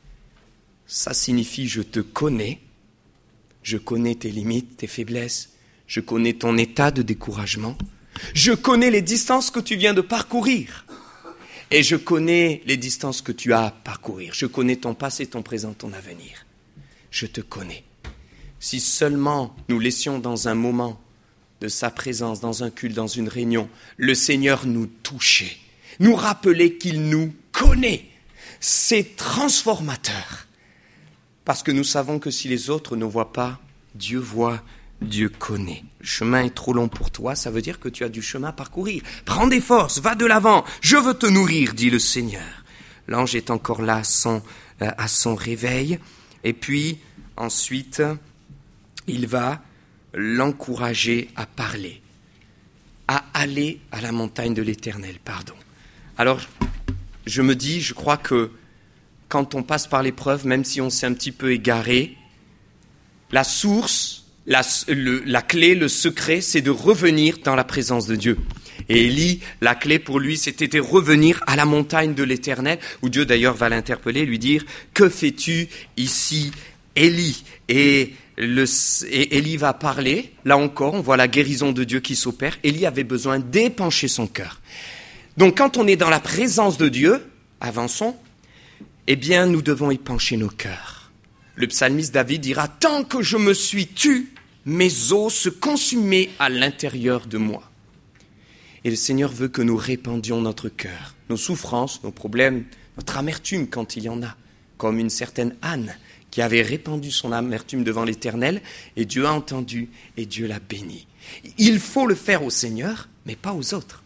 Ça signifie, je te connais, je connais tes limites, tes faiblesses, je connais ton état de découragement, je connais les distances que tu viens de parcourir. Et je connais les distances que tu as à parcourir. Je connais ton passé, ton présent, ton avenir. Je te connais. Si seulement nous laissions dans un moment de sa présence, dans un culte, dans une réunion, le Seigneur nous toucher, nous rappeler qu'il nous connaît, c'est transformateur. Parce que nous savons que si les autres ne voient pas, Dieu voit, Dieu connaît. Le chemin est trop long pour toi, ça veut dire que tu as du chemin à parcourir. Prends des forces, va de l'avant, je veux te nourrir, dit le Seigneur. L'ange est encore là à son, à son réveil. Et puis, ensuite, il va l'encourager à parler, à aller à la montagne de l'Éternel, pardon. Alors, je me dis, je crois que quand on passe par l'épreuve, même si on s'est un petit peu égaré, la source, La, le, la clé, le secret, c'est de revenir dans la présence de Dieu. Et Élie, la clé pour lui, c'était de revenir à la montagne de l'Éternel, où Dieu d'ailleurs va l'interpeller, lui dire « Que fais-tu ici, Élie ?» Et, le, et Élie va parler, là encore, on voit la guérison de Dieu qui s'opère. Élie avait besoin d'épancher son cœur. Donc quand on est dans la présence de Dieu, avançons, eh bien nous devons épancher nos cœurs. Le psalmiste David dira « Tant que je me suis tu, mes os se consumaient à l'intérieur de moi. » Et le Seigneur veut que nous répandions notre cœur, nos souffrances, nos problèmes, notre amertume quand il y en a, comme une certaine Anne qui avait répandu son amertume devant l'Éternel, et Dieu a entendu et Dieu l'a béni. Il faut le faire au Seigneur, mais pas aux autres.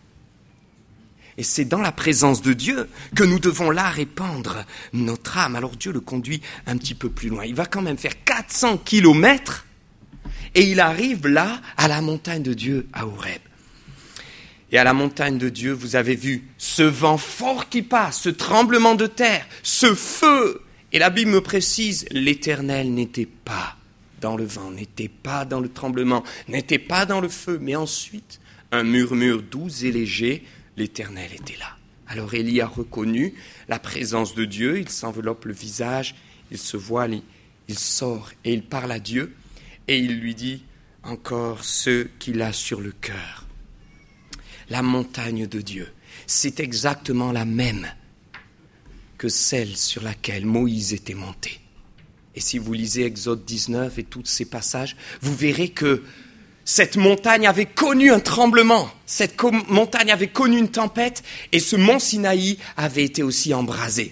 Et c'est dans la présence de Dieu que nous devons là répandre notre âme. Alors Dieu le conduit un petit peu plus loin. Il va quand même faire quatre cents kilomètres et il arrive là, à la montagne de Dieu, à Horeb. Et à la montagne de Dieu, vous avez vu ce vent fort qui passe, ce tremblement de terre, ce feu. Et la Bible me précise, l'Éternel n'était pas dans le vent, n'était pas dans le tremblement, n'était pas dans le feu. Mais ensuite, un murmure doux et léger, l'Éternel était là. Alors Élie a reconnu la présence de Dieu, il s'enveloppe le visage, il se voile, il sort et il parle à Dieu et il lui dit encore ce qu'il a sur le cœur. La montagne de Dieu, c'est exactement la même que celle sur laquelle Moïse était monté. Et si vous lisez Exode dix-neuf et tous ces passages, vous verrez que cette montagne avait connu un tremblement, cette co- montagne avait connu une tempête, et ce mont Sinaï avait été aussi embrasé.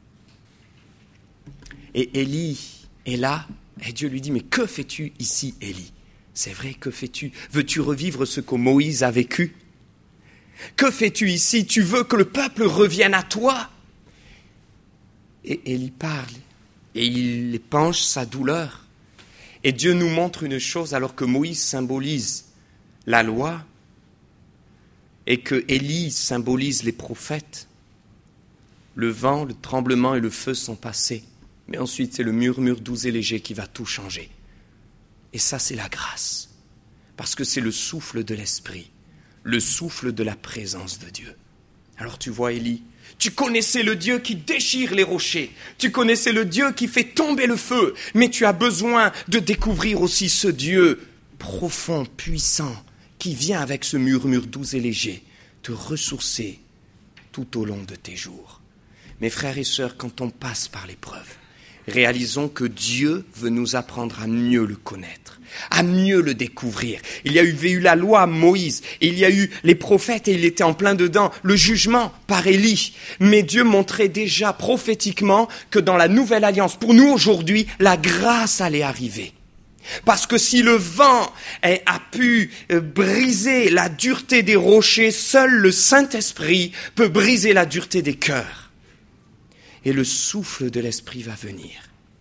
Et Élie est là, et Dieu lui dit, mais que fais-tu ici, Élie? C'est vrai, que fais-tu? Veux-tu revivre ce que Moïse a vécu? Que fais-tu ici? Tu veux que le peuple revienne à toi? Et Élie parle, et il épanche sa douleur. Et Dieu nous montre une chose, alors que Moïse symbolise la loi et que Élie symbolise les prophètes. Le vent, le tremblement et le feu sont passés. Mais ensuite, c'est le murmure doux et léger qui va tout changer. Et ça, c'est la grâce. Parce que c'est le souffle de l'esprit, le souffle de la présence de Dieu. Alors tu vois, Élie, tu connaissais le Dieu qui déchire les rochers, tu connaissais le Dieu qui fait tomber le feu, mais tu as besoin de découvrir aussi ce Dieu profond, puissant, qui vient avec ce murmure doux et léger, te ressourcer tout au long de tes jours. Mes frères et sœurs, quand on passe par l'épreuve, réalisons que Dieu veut nous apprendre à mieux le connaître, à mieux le découvrir. Il y a eu, eu la loi à Moïse, et il y a eu les prophètes, et il était en plein dedans, le jugement par Élie. Mais Dieu montrait déjà prophétiquement que dans la nouvelle alliance, pour nous aujourd'hui, la grâce allait arriver. Parce que si le vent a pu briser la dureté des rochers, seul le Saint-Esprit peut briser la dureté des cœurs. Et le souffle de l'Esprit va venir.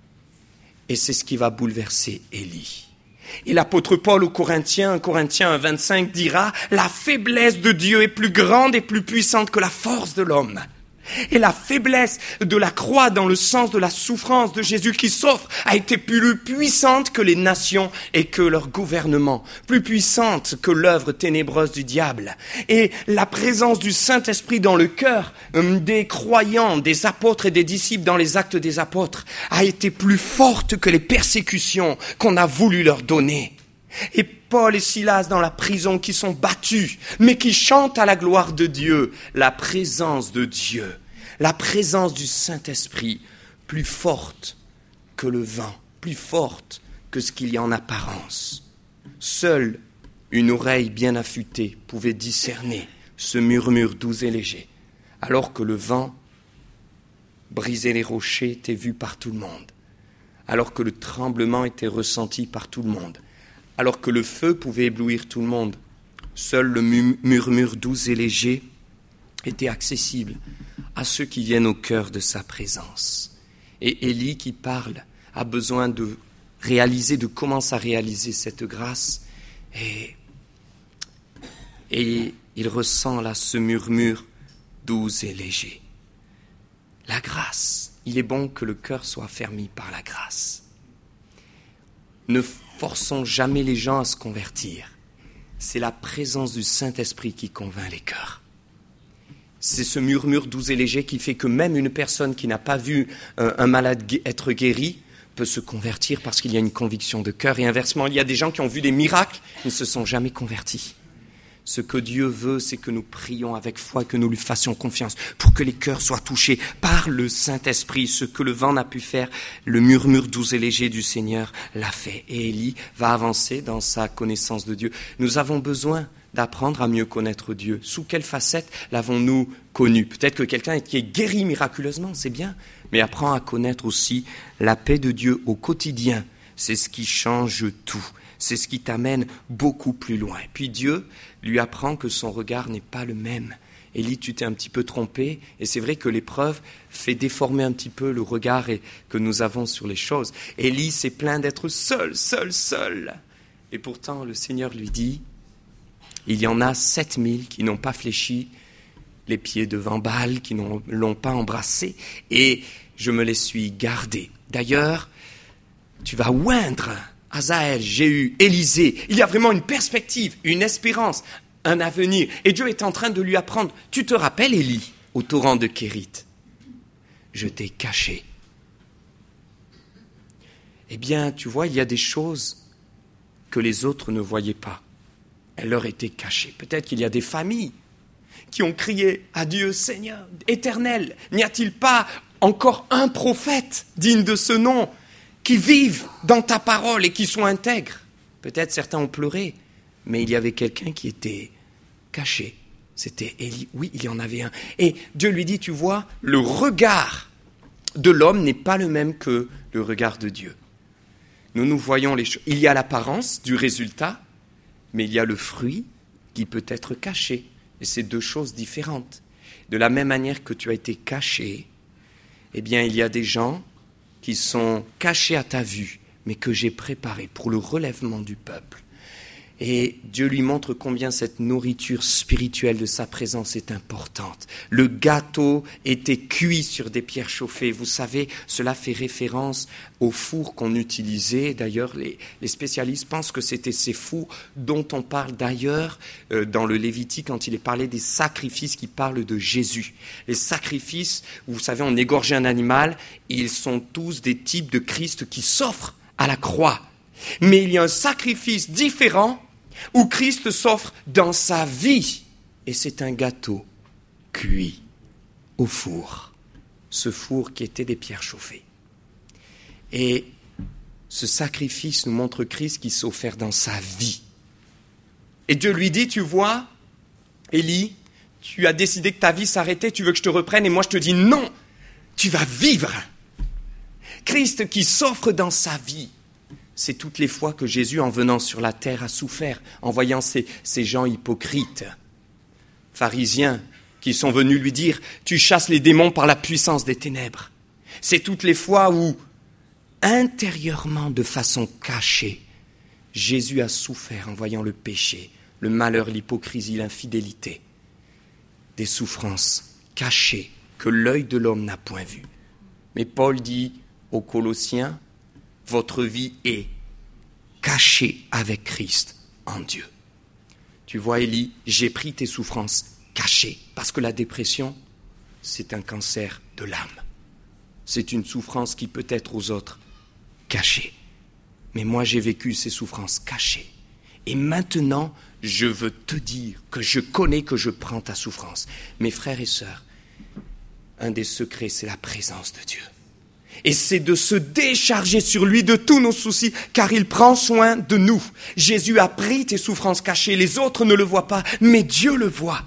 Et c'est ce qui va bouleverser Élie. Et l'apôtre Paul aux Corinthiens, Corinthiens un vingt-cinq dira « La faiblesse de Dieu est plus grande et plus puissante que la force de l'homme. » Et la faiblesse de la croix dans le sens de la souffrance de Jésus qui s'offre a été plus puissante que les nations et que leur gouvernement, plus puissante que l'œuvre ténébreuse du diable. Et la présence du Saint-Esprit dans le cœur des croyants, des apôtres et des disciples dans les actes des apôtres a été plus forte que les persécutions qu'on a voulu leur donner. Et Paul et Silas dans la prison qui sont battus, mais qui chantent à la gloire de Dieu, la présence de Dieu, la présence du Saint-Esprit, plus forte que le vent, plus forte que ce qu'il y a en apparence. Seule une oreille bien affûtée pouvait discerner ce murmure doux et léger, alors que le vent brisait les rochers était vu par tout le monde, alors que le tremblement était ressenti par tout le monde. Alors que le feu pouvait éblouir tout le monde, seul le murmure doux et léger était accessible à ceux qui viennent au cœur de sa présence. Et Élie qui parle a besoin de réaliser, de commencer à réaliser cette grâce. Et, et il ressent là ce murmure doux et léger. La grâce, il est bon que le cœur soit affermi par la grâce. Ne forçons jamais les gens à se convertir. C'est la présence du Saint-Esprit qui convainc les cœurs. C'est ce murmure doux et léger qui fait que même une personne qui n'a pas vu un, un malade être guéri peut se convertir parce qu'il y a une conviction de cœur. Et inversement, il y a des gens qui ont vu des miracles, mais ne se sont jamais convertis. Ce que Dieu veut, c'est que nous prions avec foi et que nous lui fassions confiance pour que les cœurs soient touchés par le Saint-Esprit. Ce que le vent n'a pu faire, le murmure doux et léger du Seigneur l'a fait. Et Élie va avancer dans sa connaissance de Dieu. Nous avons besoin d'apprendre à mieux connaître Dieu. Sous quelle facette l'avons-nous connu ? Peut-être que quelqu'un qui est guéri miraculeusement, c'est bien, mais apprends à connaître aussi la paix de Dieu au quotidien. C'est ce qui change tout. C'est ce qui t'amène beaucoup plus loin. Et puis Dieu lui apprend que son regard n'est pas le même. Élie, tu t'es un petit peu trompé, et c'est vrai que l'épreuve fait déformer un petit peu le regard et, que nous avons sur les choses. Élie s'est plaint d'être seul, seul, seul. Et pourtant, le Seigneur lui dit, il y en a sept mille qui n'ont pas fléchi les pieds devant Baal, qui ne l'ont pas embrassé, et je me les suis gardés. D'ailleurs, tu vas oindre Hazaël, Jéhu, Élisée. Il y a vraiment une perspective, une espérance, un avenir. Et Dieu est en train de lui apprendre. Tu te rappelles, Élie, au torrent de Kérith ? Je t'ai caché. Eh bien, tu vois, il y a des choses que les autres ne voyaient pas. Elles leur étaient cachées. Peut-être qu'il y a des familles qui ont crié à Dieu, Seigneur, éternel, n'y a-t-il pas encore un prophète digne de ce nom qui vivent dans ta parole et qui sont intègres. Peut-être certains ont pleuré, mais il y avait quelqu'un qui était caché. C'était Élie. Oui, il y en avait un. Et Dieu lui dit, tu vois, le regard de l'homme n'est pas le même que le regard de Dieu. Nous, nous voyons les choses. Il y a l'apparence du résultat, mais il y a le fruit qui peut être caché. Et c'est deux choses différentes. De la même manière que tu as été caché, eh bien, il y a des gens qui sont cachés à ta vue, mais que j'ai préparé pour le relèvement du peuple. Et Dieu lui montre combien cette nourriture spirituelle de sa présence est importante. Le gâteau était cuit sur des pierres chauffées. Vous savez, cela fait référence au four qu'on utilisait. D'ailleurs, les, les spécialistes pensent que c'était ces fours dont on parle d'ailleurs euh, dans le Lévitique quand il est parlé des sacrifices qui parlent de Jésus. Les sacrifices, vous savez, on égorgeait un animal, ils sont tous des types de Christ qui s'offrent à la croix. Mais il y a un sacrifice différent où Christ s'offre dans sa vie. Et c'est un gâteau cuit au four. Ce four qui était des pierres chauffées. Et ce sacrifice nous montre Christ qui s'est offert dans sa vie. Et Dieu lui dit, tu vois, Élie, tu as décidé que ta vie s'arrêtait, tu veux que je te reprenne, et moi je te dis non, tu vas vivre. Christ qui s'offre dans sa vie. C'est toutes les fois que Jésus, en venant sur la terre, a souffert, en voyant ces, ces gens hypocrites, pharisiens, qui sont venus lui dire « Tu chasses les démons par la puissance des ténèbres ». C'est toutes les fois où, intérieurement, de façon cachée, Jésus a souffert en voyant le péché, le malheur, l'hypocrisie, l'infidélité, des souffrances cachées que l'œil de l'homme n'a point vues. Mais Paul dit aux Colossiens, votre vie est cachée avec Christ en Dieu. Tu vois, Élie, j'ai pris tes souffrances cachées, parce que la dépression, c'est un cancer de l'âme. C'est une souffrance qui peut être aux autres cachée. Mais moi, j'ai vécu ces souffrances cachées. Et maintenant, je veux te dire que je connais que je prends ta souffrance. Mes frères et sœurs, un des secrets, c'est la présence de Dieu. Et c'est de se décharger sur lui de tous nos soucis, car il prend soin de nous. Jésus a pris tes souffrances cachées, les autres ne le voient pas, mais Dieu le voit.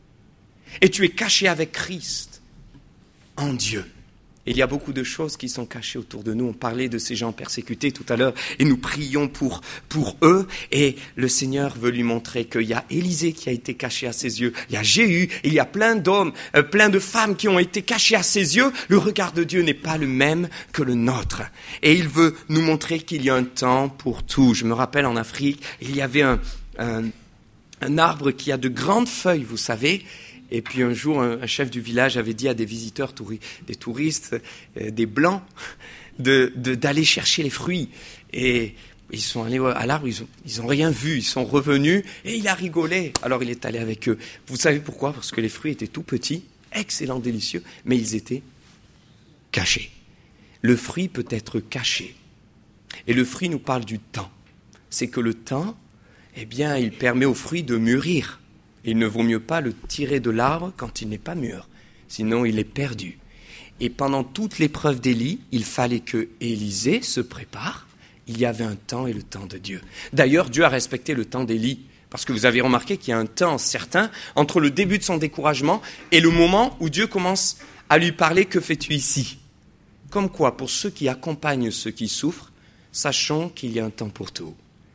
Et tu es caché avec Christ, en Dieu. Il y a beaucoup de choses qui sont cachées autour de nous. On parlait de ces gens persécutés tout à l'heure et nous prions pour, pour eux. Et le Seigneur veut lui montrer qu'il y a Élisée qui a été caché à ses yeux. Il y a Jéhu, il y a plein d'hommes, euh, plein de femmes qui ont été cachées à ses yeux. Le regard de Dieu n'est pas le même que le nôtre. Et il veut nous montrer qu'il y a un temps pour tout. Je me rappelle en Afrique, il y avait un, un, un arbre qui a de grandes feuilles, vous savez. Et puis un jour, un chef du village avait dit à des visiteurs, touri- des touristes, euh, des blancs, de, de, d'aller chercher les fruits. Et ils sont allés à l'arbre, ils ont, ils ont rien vu, ils sont revenus et il a rigolé. Alors il est allé avec eux. Vous savez pourquoi ? Parce que les fruits étaient tout petits, excellents, délicieux, mais ils étaient cachés. Le fruit peut être caché. Et le fruit nous parle du temps. C'est que le temps, eh bien, il permet au fruit de mûrir. Il ne vaut mieux pas le tirer de l'arbre quand il n'est pas mûr, sinon il est perdu. Et pendant toute l'épreuve d'Élie, il fallait que Élisée se prépare. Il y avait un temps et le temps de Dieu. D'ailleurs, Dieu a respecté le temps d'Élie, parce que vous avez remarqué qu'il y a un temps certain entre le début de son découragement et le moment où Dieu commence à lui parler « Que fais-tu ici ?» Comme quoi, pour ceux qui accompagnent ceux qui souffrent, sachons qu'il y a un temps pour tout.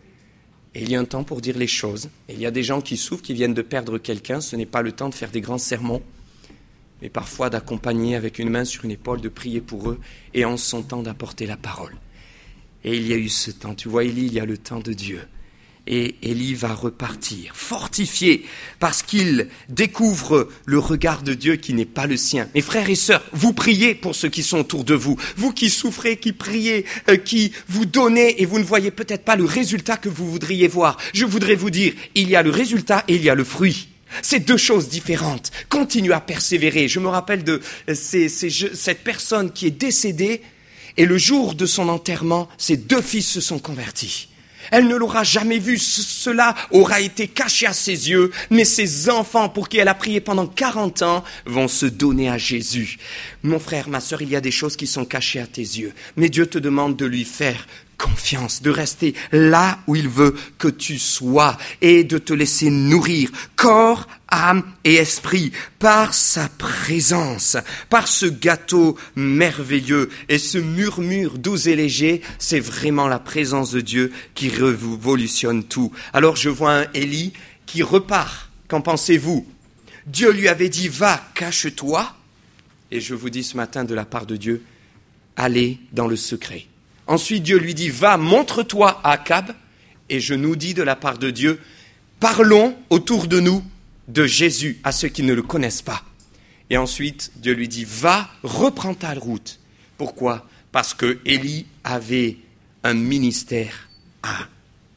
Et il y a un temps pour dire les choses. Et il y a des gens qui souffrent, qui viennent de perdre quelqu'un. Ce n'est pas le temps de faire des grands sermons, mais parfois d'accompagner avec une main sur une épaule, de prier pour eux, et en son temps d'apporter la parole. Et il y a eu ce temps. Tu vois, Élie, il y a le temps de Dieu. Et Élie va repartir, fortifié, parce qu'il découvre le regard de Dieu qui n'est pas le sien. Mes frères et sœurs, vous priez pour ceux qui sont autour de vous. Vous qui souffrez, qui priez, euh, qui vous donnez, et vous ne voyez peut-être pas le résultat que vous voudriez voir. Je voudrais vous dire, il y a le résultat et il y a le fruit. C'est deux choses différentes. Continuez à persévérer. Je me rappelle de ces, ces, cette personne qui est décédée, et le jour de son enterrement, ses deux fils se sont convertis. Elle ne l'aura jamais vu, cela aura été caché à ses yeux, mais ses enfants, pour qui elle a prié pendant quarante ans, vont se donner à Jésus. Mon frère, ma sœur, il y a des choses qui sont cachées à tes yeux, mais Dieu te demande de lui faire confiance, de rester là où il veut que tu sois et de te laisser nourrir, corps, âme et esprit, par sa présence, par ce gâteau merveilleux. Et ce murmure doux et léger, c'est vraiment la présence de Dieu qui révolutionne tout. Alors je vois un Élie qui repart. Qu'en pensez-vous ? Dieu lui avait dit « Va, cache-toi ». Et je vous dis ce matin de la part de Dieu, allez dans le secret. Ensuite, Dieu lui dit, va, montre-toi à Akab. Et je nous dis de la part de Dieu, parlons autour de nous de Jésus à ceux qui ne le connaissent pas. Et ensuite, Dieu lui dit, va, reprends ta route. Pourquoi ? Parce que Élie avait un ministère à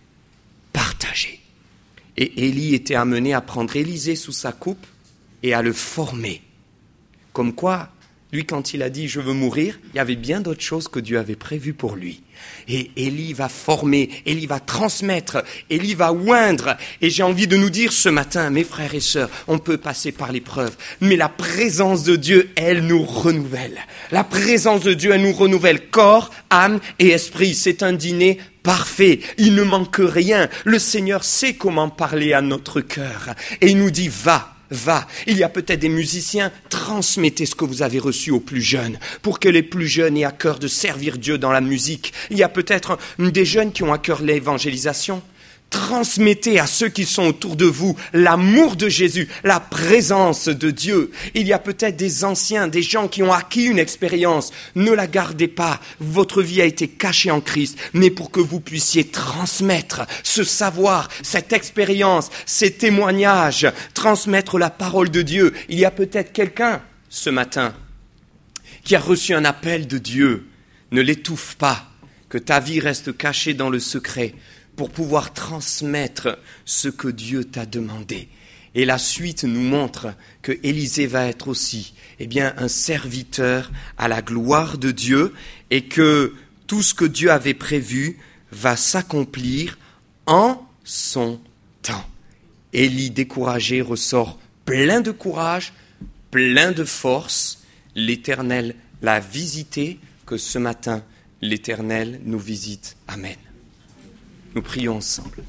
partager. Et Élie était amené à prendre Élisée sous sa coupe et à le former. Comme quoi, lui, quand il a dit « je veux mourir », il y avait bien d'autres choses que Dieu avait prévues pour lui. Et Élie va former, Élie va transmettre, Élie va oindre. Et j'ai envie de nous dire ce matin, mes frères et sœurs, on peut passer par l'épreuve, mais la présence de Dieu, elle nous renouvelle. La présence de Dieu, elle nous renouvelle corps, âme et esprit. C'est un dîner parfait, il ne manque rien. Le Seigneur sait comment parler à notre cœur. Et il nous dit « va ». Va, il y a peut-être des musiciens, transmettez ce que vous avez reçu aux plus jeunes, pour que les plus jeunes aient à cœur de servir Dieu dans la musique. Il y a peut-être des jeunes qui ont à cœur l'évangélisation. Transmettez à ceux qui sont autour de vous l'amour de Jésus, la présence de Dieu. Il y a peut-être des anciens, des gens qui ont acquis une expérience. Ne la gardez pas. Votre vie a été cachée en Christ, mais pour que vous puissiez transmettre ce savoir, cette expérience, ces témoignages, transmettre la parole de Dieu. Il y a peut-être quelqu'un ce matin qui a reçu un appel de Dieu. Ne l'étouffe pas, que ta vie reste cachée dans le secret, pour pouvoir transmettre ce que Dieu t'a demandé. Et la suite nous montre que Élisée va être aussi, eh bien, un serviteur à la gloire de Dieu et que tout ce que Dieu avait prévu va s'accomplir en son temps. Élie, découragé, ressort plein de courage, plein de force. L'Éternel l'a visité, que ce matin, l'Éternel nous visite. Amen. Nous prions ensemble.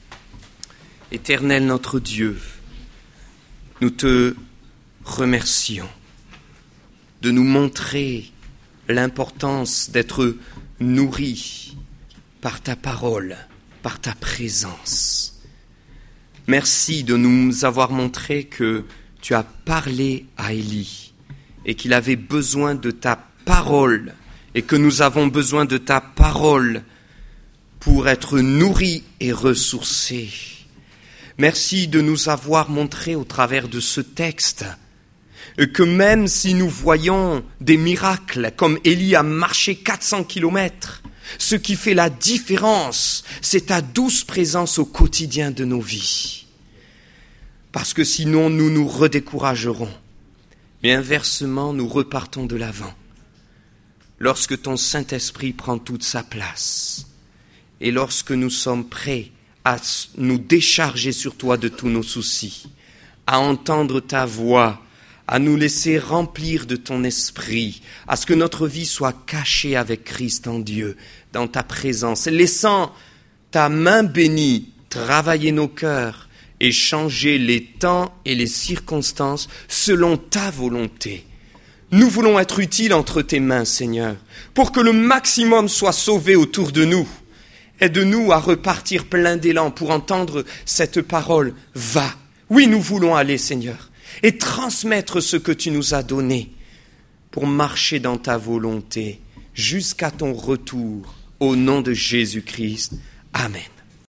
Éternel notre Dieu, nous te remercions de nous montrer l'importance d'être nourris par ta parole, par ta présence. Merci de nous avoir montré que tu as parlé à Élie et qu'il avait besoin de ta parole et que nous avons besoin de ta parole pour être nourris et ressourcés. Merci de nous avoir montré au travers de ce texte que même si nous voyons des miracles, comme Élie a marché quatre cents kilomètres, ce qui fait la différence, c'est ta douce présence au quotidien de nos vies. Parce que sinon nous nous redécouragerons. Mais inversement, nous repartons de l'avant. Lorsque ton Saint-Esprit prend toute sa place, et lorsque nous sommes prêts à nous décharger sur toi de tous nos soucis, à entendre ta voix, à nous laisser remplir de ton esprit, à ce que notre vie soit cachée avec Christ en Dieu, dans ta présence, laissant ta main bénie travailler nos cœurs et changer les temps et les circonstances selon ta volonté. Nous voulons être utiles entre tes mains, Seigneur, pour que le maximum soit sauvé autour de nous. Aide-nous à repartir plein d'élan pour entendre cette parole. Va. Oui, nous voulons aller, Seigneur, et transmettre ce que tu nous as donné pour marcher dans ta volonté jusqu'à ton retour. Au nom de Jésus-Christ. Amen.